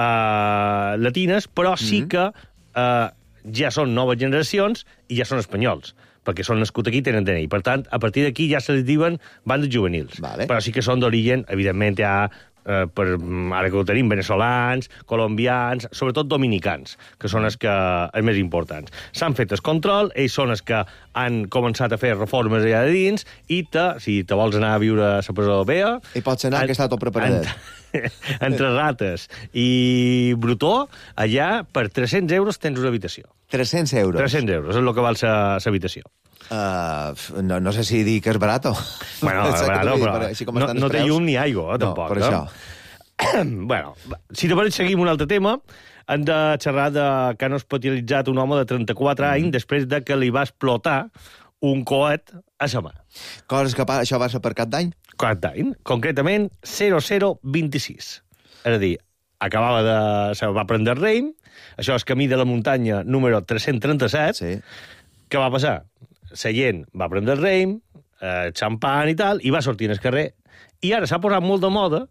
latines, però sí que ja són noves generacions i ja són espanyols, perquè són nascuts aquí i tenen DNI. Per tant, a partir d'aquí ja se li diuen bandes juvenils. Però sí que són d'origen, evidentment, ja... ara que ho tenim, venezolans, colombians, sobretot dominicans, que són els més importants. S'han fet el control, ells són els que han començat a fer reformes allà de dins, i si te vols anar a viure a la presó vea... I pots anar, que està tot preparat. Entre rates i brutó, allà per 300 euros tens una habitació. 300 euros? 300 euros, és el que val l'habitació. No sé si dir que és barat o... Bueno, però no té llum ni aigua, tampoc. Per això. Bueno, si te pareix, seguim un altre tema. Hem de xerrar que han hospitalitzat un home de 34 anys després de que li va explotar un coet a la mà. Això va ser per cap d'any? Cap d'any, concretament 0026. És a dir, se va prendre Reim, això és camí de la muntanya número 337. Què va passar? La gent va prendre el Reim, xampan i tal, i va sortir en el carrer, i ara s'ha posat molt de moda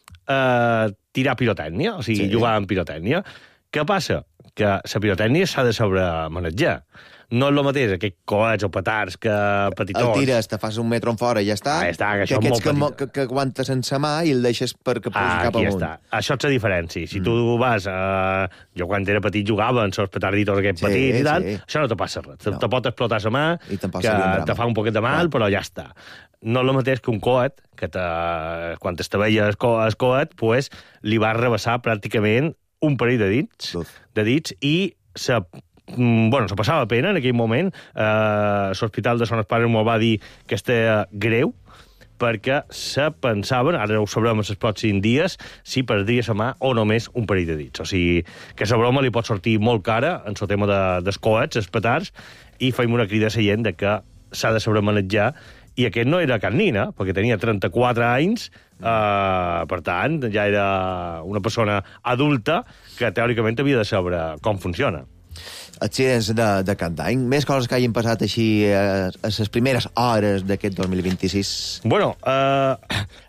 tirar pirotècnia, o sigui, jugar amb pirotècnia. Què passa? Que la pirotècnia s'ha de saber manejar. No és el mateix, aquests coets o petards que petitons. El tires, te fas un metro en fora i ja està. Que aquests que aguantes sense mà i el deixes perquè pugi cap amunt. Això és la diferència. Si tu vas... Jo quan era petit jugava amb els petarditos aquests petits i tal, això no te passa res. Te pot explotar la mà, que te fa un poquet de mal, però ja està. No és el mateix que un coet, que quan t'estaveia el coet, li va rebassar pràcticament un parell de dits i se passava pena en aquell moment. L'Hospital de Son Pares m'ho va dir que estava greu, perquè se pensaven, ara ho sabrem els pròxims dies, si perdria la mà o només un parell de dits. O sigui, que la broma li pot sortir molt cara en el tema dels coets, els petards, i feim una crida a la gent que s'ha de saber manejar, i aquest no era cap nina, perquè tenia 34 anys, per tant, ja era una persona adulta que teòricament havia de saber com funciona. Accidents de cap d'any. Més coses que hagin passat així a les primeres hores d'aquest 2026? Bueno,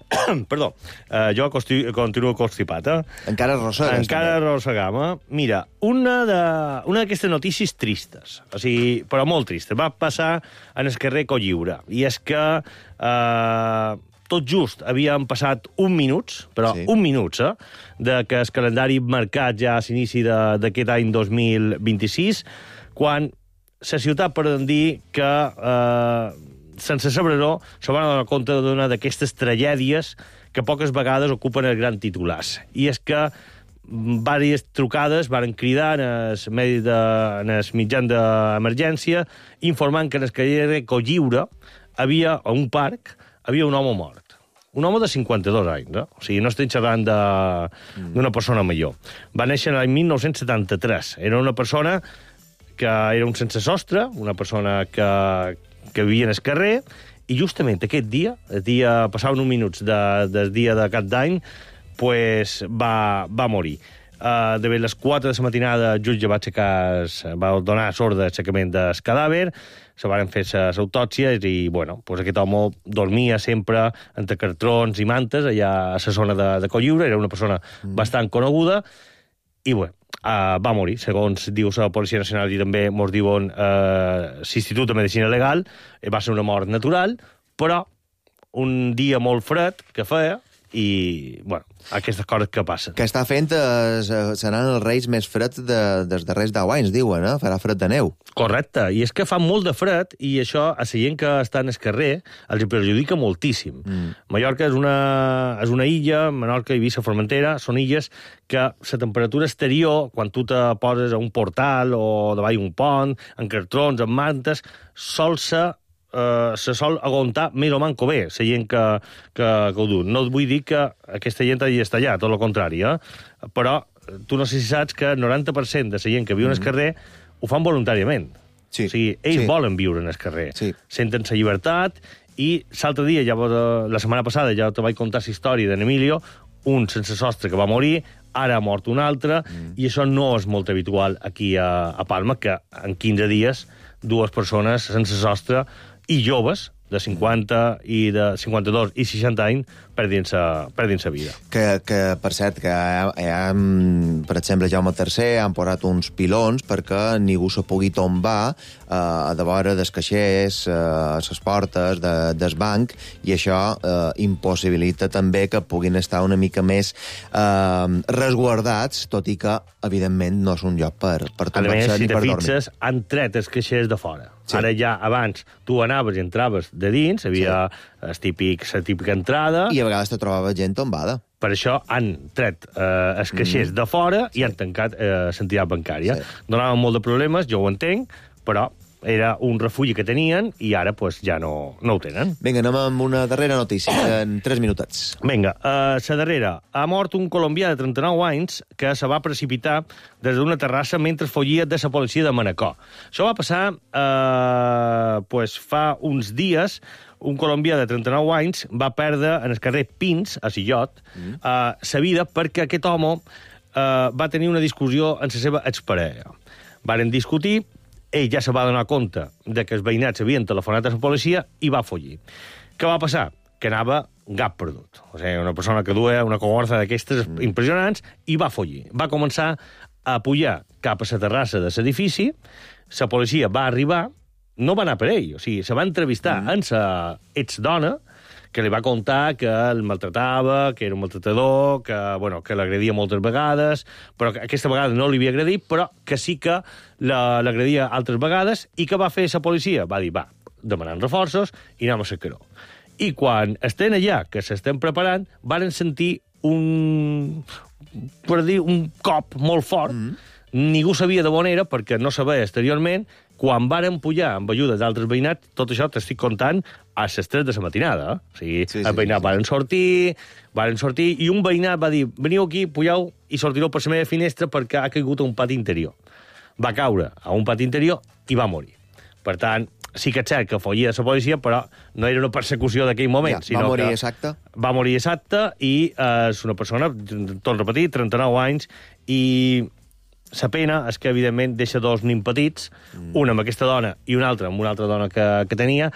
Perdó, jo continuo constipat, Encara arrossegues. Encara arrossegam, Mira, una d'aquestes notícies tristes, o sigui, però molt tristes, va passar en el carrer Cotlliure, i és que tot just havien passat un minut, però un minut, de que el calendari marcat ja a l'inici d'aquest any 2026, quan la ciutat poden dir que sense saber-ho, se van donar compte d'una d'aquestes tragèdies que poques vegades ocupen els grans titulars. I és que diverses trucades van cridar en el mitjan d'emergència informant que en el carrer Cotlliure havia, a un parc, havia un home mort. Un home de 52 anys, O sigui, no estem xerrant d'una persona major. Va néixer l'any 1973. Era una persona que era un sense sostre, una persona que vivia en el carrer, i justament aquest dia, passaven uns minuts del dia de cap d'any, pues, va morir. De les 4 de la matinada el jutge va donar l'ordre d'aixecament del cadàver, se van fer les autòpsies i, bueno, pues aquest home dormia sempre entre cartrons i mantes allà a la zona de Cotlliure, era una persona bastant coneguda, i, bueno, va morir, segons diu la Policia Nacional i també mos diuen l'Institut de Medicina Legal, va ser una mort natural, però un dia molt fred que feia i, bueno, aquestes coses que passen. Que està fent seran els reis més freds dels darrers 10 anys, diuen, farà fred de neu. Correcte, i és que fa molt de fred i això a la gent que està en el carrer els perjudica moltíssim. Mallorca és una illa, Menorca, Eivissa, Formentera, són illes que la temperatura exterior, quan tu te poses a un portal o davall un pont, en cartrons, en mantes, se sol aguantar més o manco bé, la gent que ho du. No et vull dir que aquesta gent hagi d'estar allà, tot el contrari, però tu no sé si saps que el 90% de la gent que viu en el carrer ho fan voluntàriament. O sigui, ells volen viure en el carrer. Senten la llibertat i l'altre dia, la setmana passada, ja te vaig contar la història d'en Emilio, un sense sostre que va morir, ara ha mort un altre, i això no és molt habitual aquí a Palma, que en 15 dies 2 persones sense sostre i joves, de 50 i de 52 i 60 anys, perdint sa vida. Que per cert, que per exemple, Jaume III han posat uns pilons perquè ningú se pugui tombar a de vora dels caixers, a les portes del banc, i això impossibilita també que puguin estar una mica més resguardats, tot i que, evidentment, no és un lloc per tombar-se ni per dormir. A més, si te fixes, han tret els caixers de fora. Ara ja, abans, tu anaves i entraves de dins, havia la típica entrada... I a vegades te trobava gent tombada. Per això han tret els caixers de fora i han tancat l'entitat bancària. Donaven molt de problemes, jo ho entenc, però era un refugi que tenien i ara pues, ja no ho tenen. Vinga, anem amb una darrera notícia, en 3 minutets. Vinga, la darrera. Ha mort un colombià de 39 anys que se va precipitar des d'una terrassa mentre follia de la policia de Manacor. Això va passar fa uns dies. Un colombià de 39 anys va perdre en el carrer Pins, a Sillot, sa vida perquè aquest home va tenir una discussió amb la seva exparella. Varen discutir, ell ja se va donar compte de que els veïnats havien telefonat a la policia i va follir. Què va passar? Que anava gat perdut. O sigui, una persona que duia una cogorza d'aquestes impressionants i va follir. Va començar a pujar cap a la terrassa de l'edifici, la policia va arribar, no va anar per ell, o sigui, se va entrevistar amb la exdona, que li va contar que el maltratava, que era un maltratador, que l'agredia moltes vegades, però que aquesta vegada no li havia agredit, però que sí que l'agredia altres vegades, i què va fer la policia? Va dir, demanant reforços i anem a cercar-ho. I quan estem allà, que s'estem preparant, varen sentir un cop molt fort. Ningú sabia de on era, perquè no sabia exteriorment. Quan varen pujar amb ajuda d'altres veïnats, tot això t'estic contant a les 3 de la matinada. O sigui, els veïnats varen sortir, i un veïnat va dir, veniu aquí, pujau, i sortireu per la meva finestra perquè ha caigut a un pati interior. Va caure a un pati interior i va morir. Per tant, sí que és cert que follia la policia, però no era una persecució d'aquell moment. Va morir exacte. Va morir exacte i és una persona, tot repetit, 39 anys, i la pena és que, evidentment, deixa 2 nins petits, un amb aquesta dona i un altre amb una altra dona que tenia,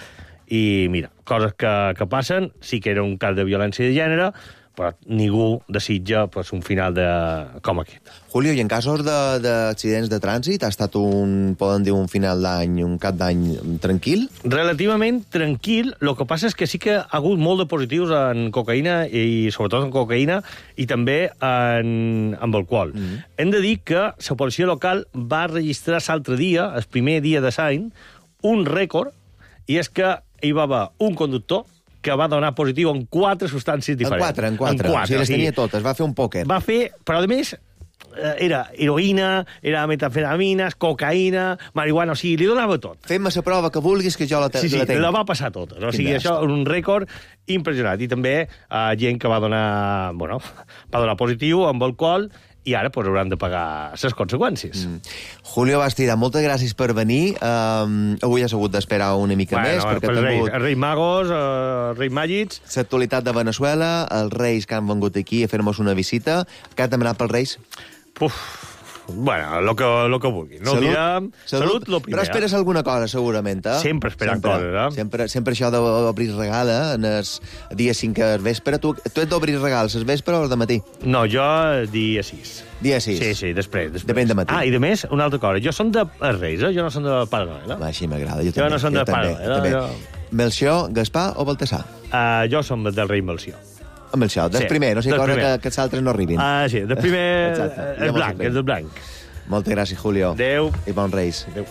I mira, coses que passen, sí que era un cas de violència de gènere, però ningú desitja pues, un final com aquest. Julio, i en casos d'accidents de trànsit ha estat poden dir, un final d'any, un cap d'any tranquil? Relativament tranquil, el que passa és que sí que ha hagut molt de positius en cocaïna, i sobretot en cocaïna, i també en alcohol. Hem de dir que la policia local va registrar l'altre dia, el primer dia de l'any, un rècord, i és que hi va haver un conductor que va donar positiu en 4 substàncies diferents. En 4. O sigui, les tenia totes, va fer un pòquer. Va fer, però a més, era heroïna, era metamfetamines, cocaïna, marihuana, o sigui, li donava tot. Fem-me la prova que vulguis que jo la tenc. Sí, la va passar tota. O sigui, això és un rècord impressionant. I també gent que va donar positiu amb alcohol, i ara pues, hauran de pagar les conseqüències. Julio Bastida, moltes gràcies per venir. Avui has hagut d'esperar una mica més. Perquè els Reis Magos, els Reis Màgics... L'actualitat de Veneçuela, els Reis que han vengut aquí a fer-nos una visita. Què has demanat pels Reis? Bueno, lo que vulgui. No salut, lo primer. Però esperes alguna cosa, segurament, eh? Sempre esperant coses, eh? Sempre això d'obrir regal, en el dia 5 al vespre. Tu ets d'obrir regals al vespre o al matí? No, jo dia 6. Dia 6? Sí, després. Depèn de matí. I de més, una altra cosa. Jo som de Reis, jo no som de Pare Noel. Així m'agrada, jo també. Jo no som de Pare Noel. Melcior, Gaspar o Baltasar? Jo som del rei Melcior. Amb el xau, del primer, no sé cosa que els altres no arribin. Sí, del primer és blanc, és del blanc. Moltes gràcies, Julio. Adéu. I bons Reis. Adéu.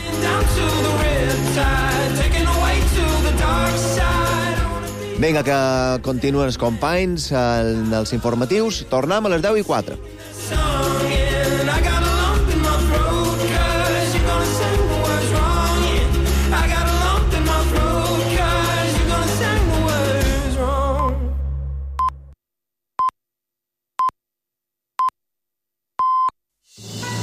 Vinga, que continuen els companys en els informatius. Tornem a les 10:04.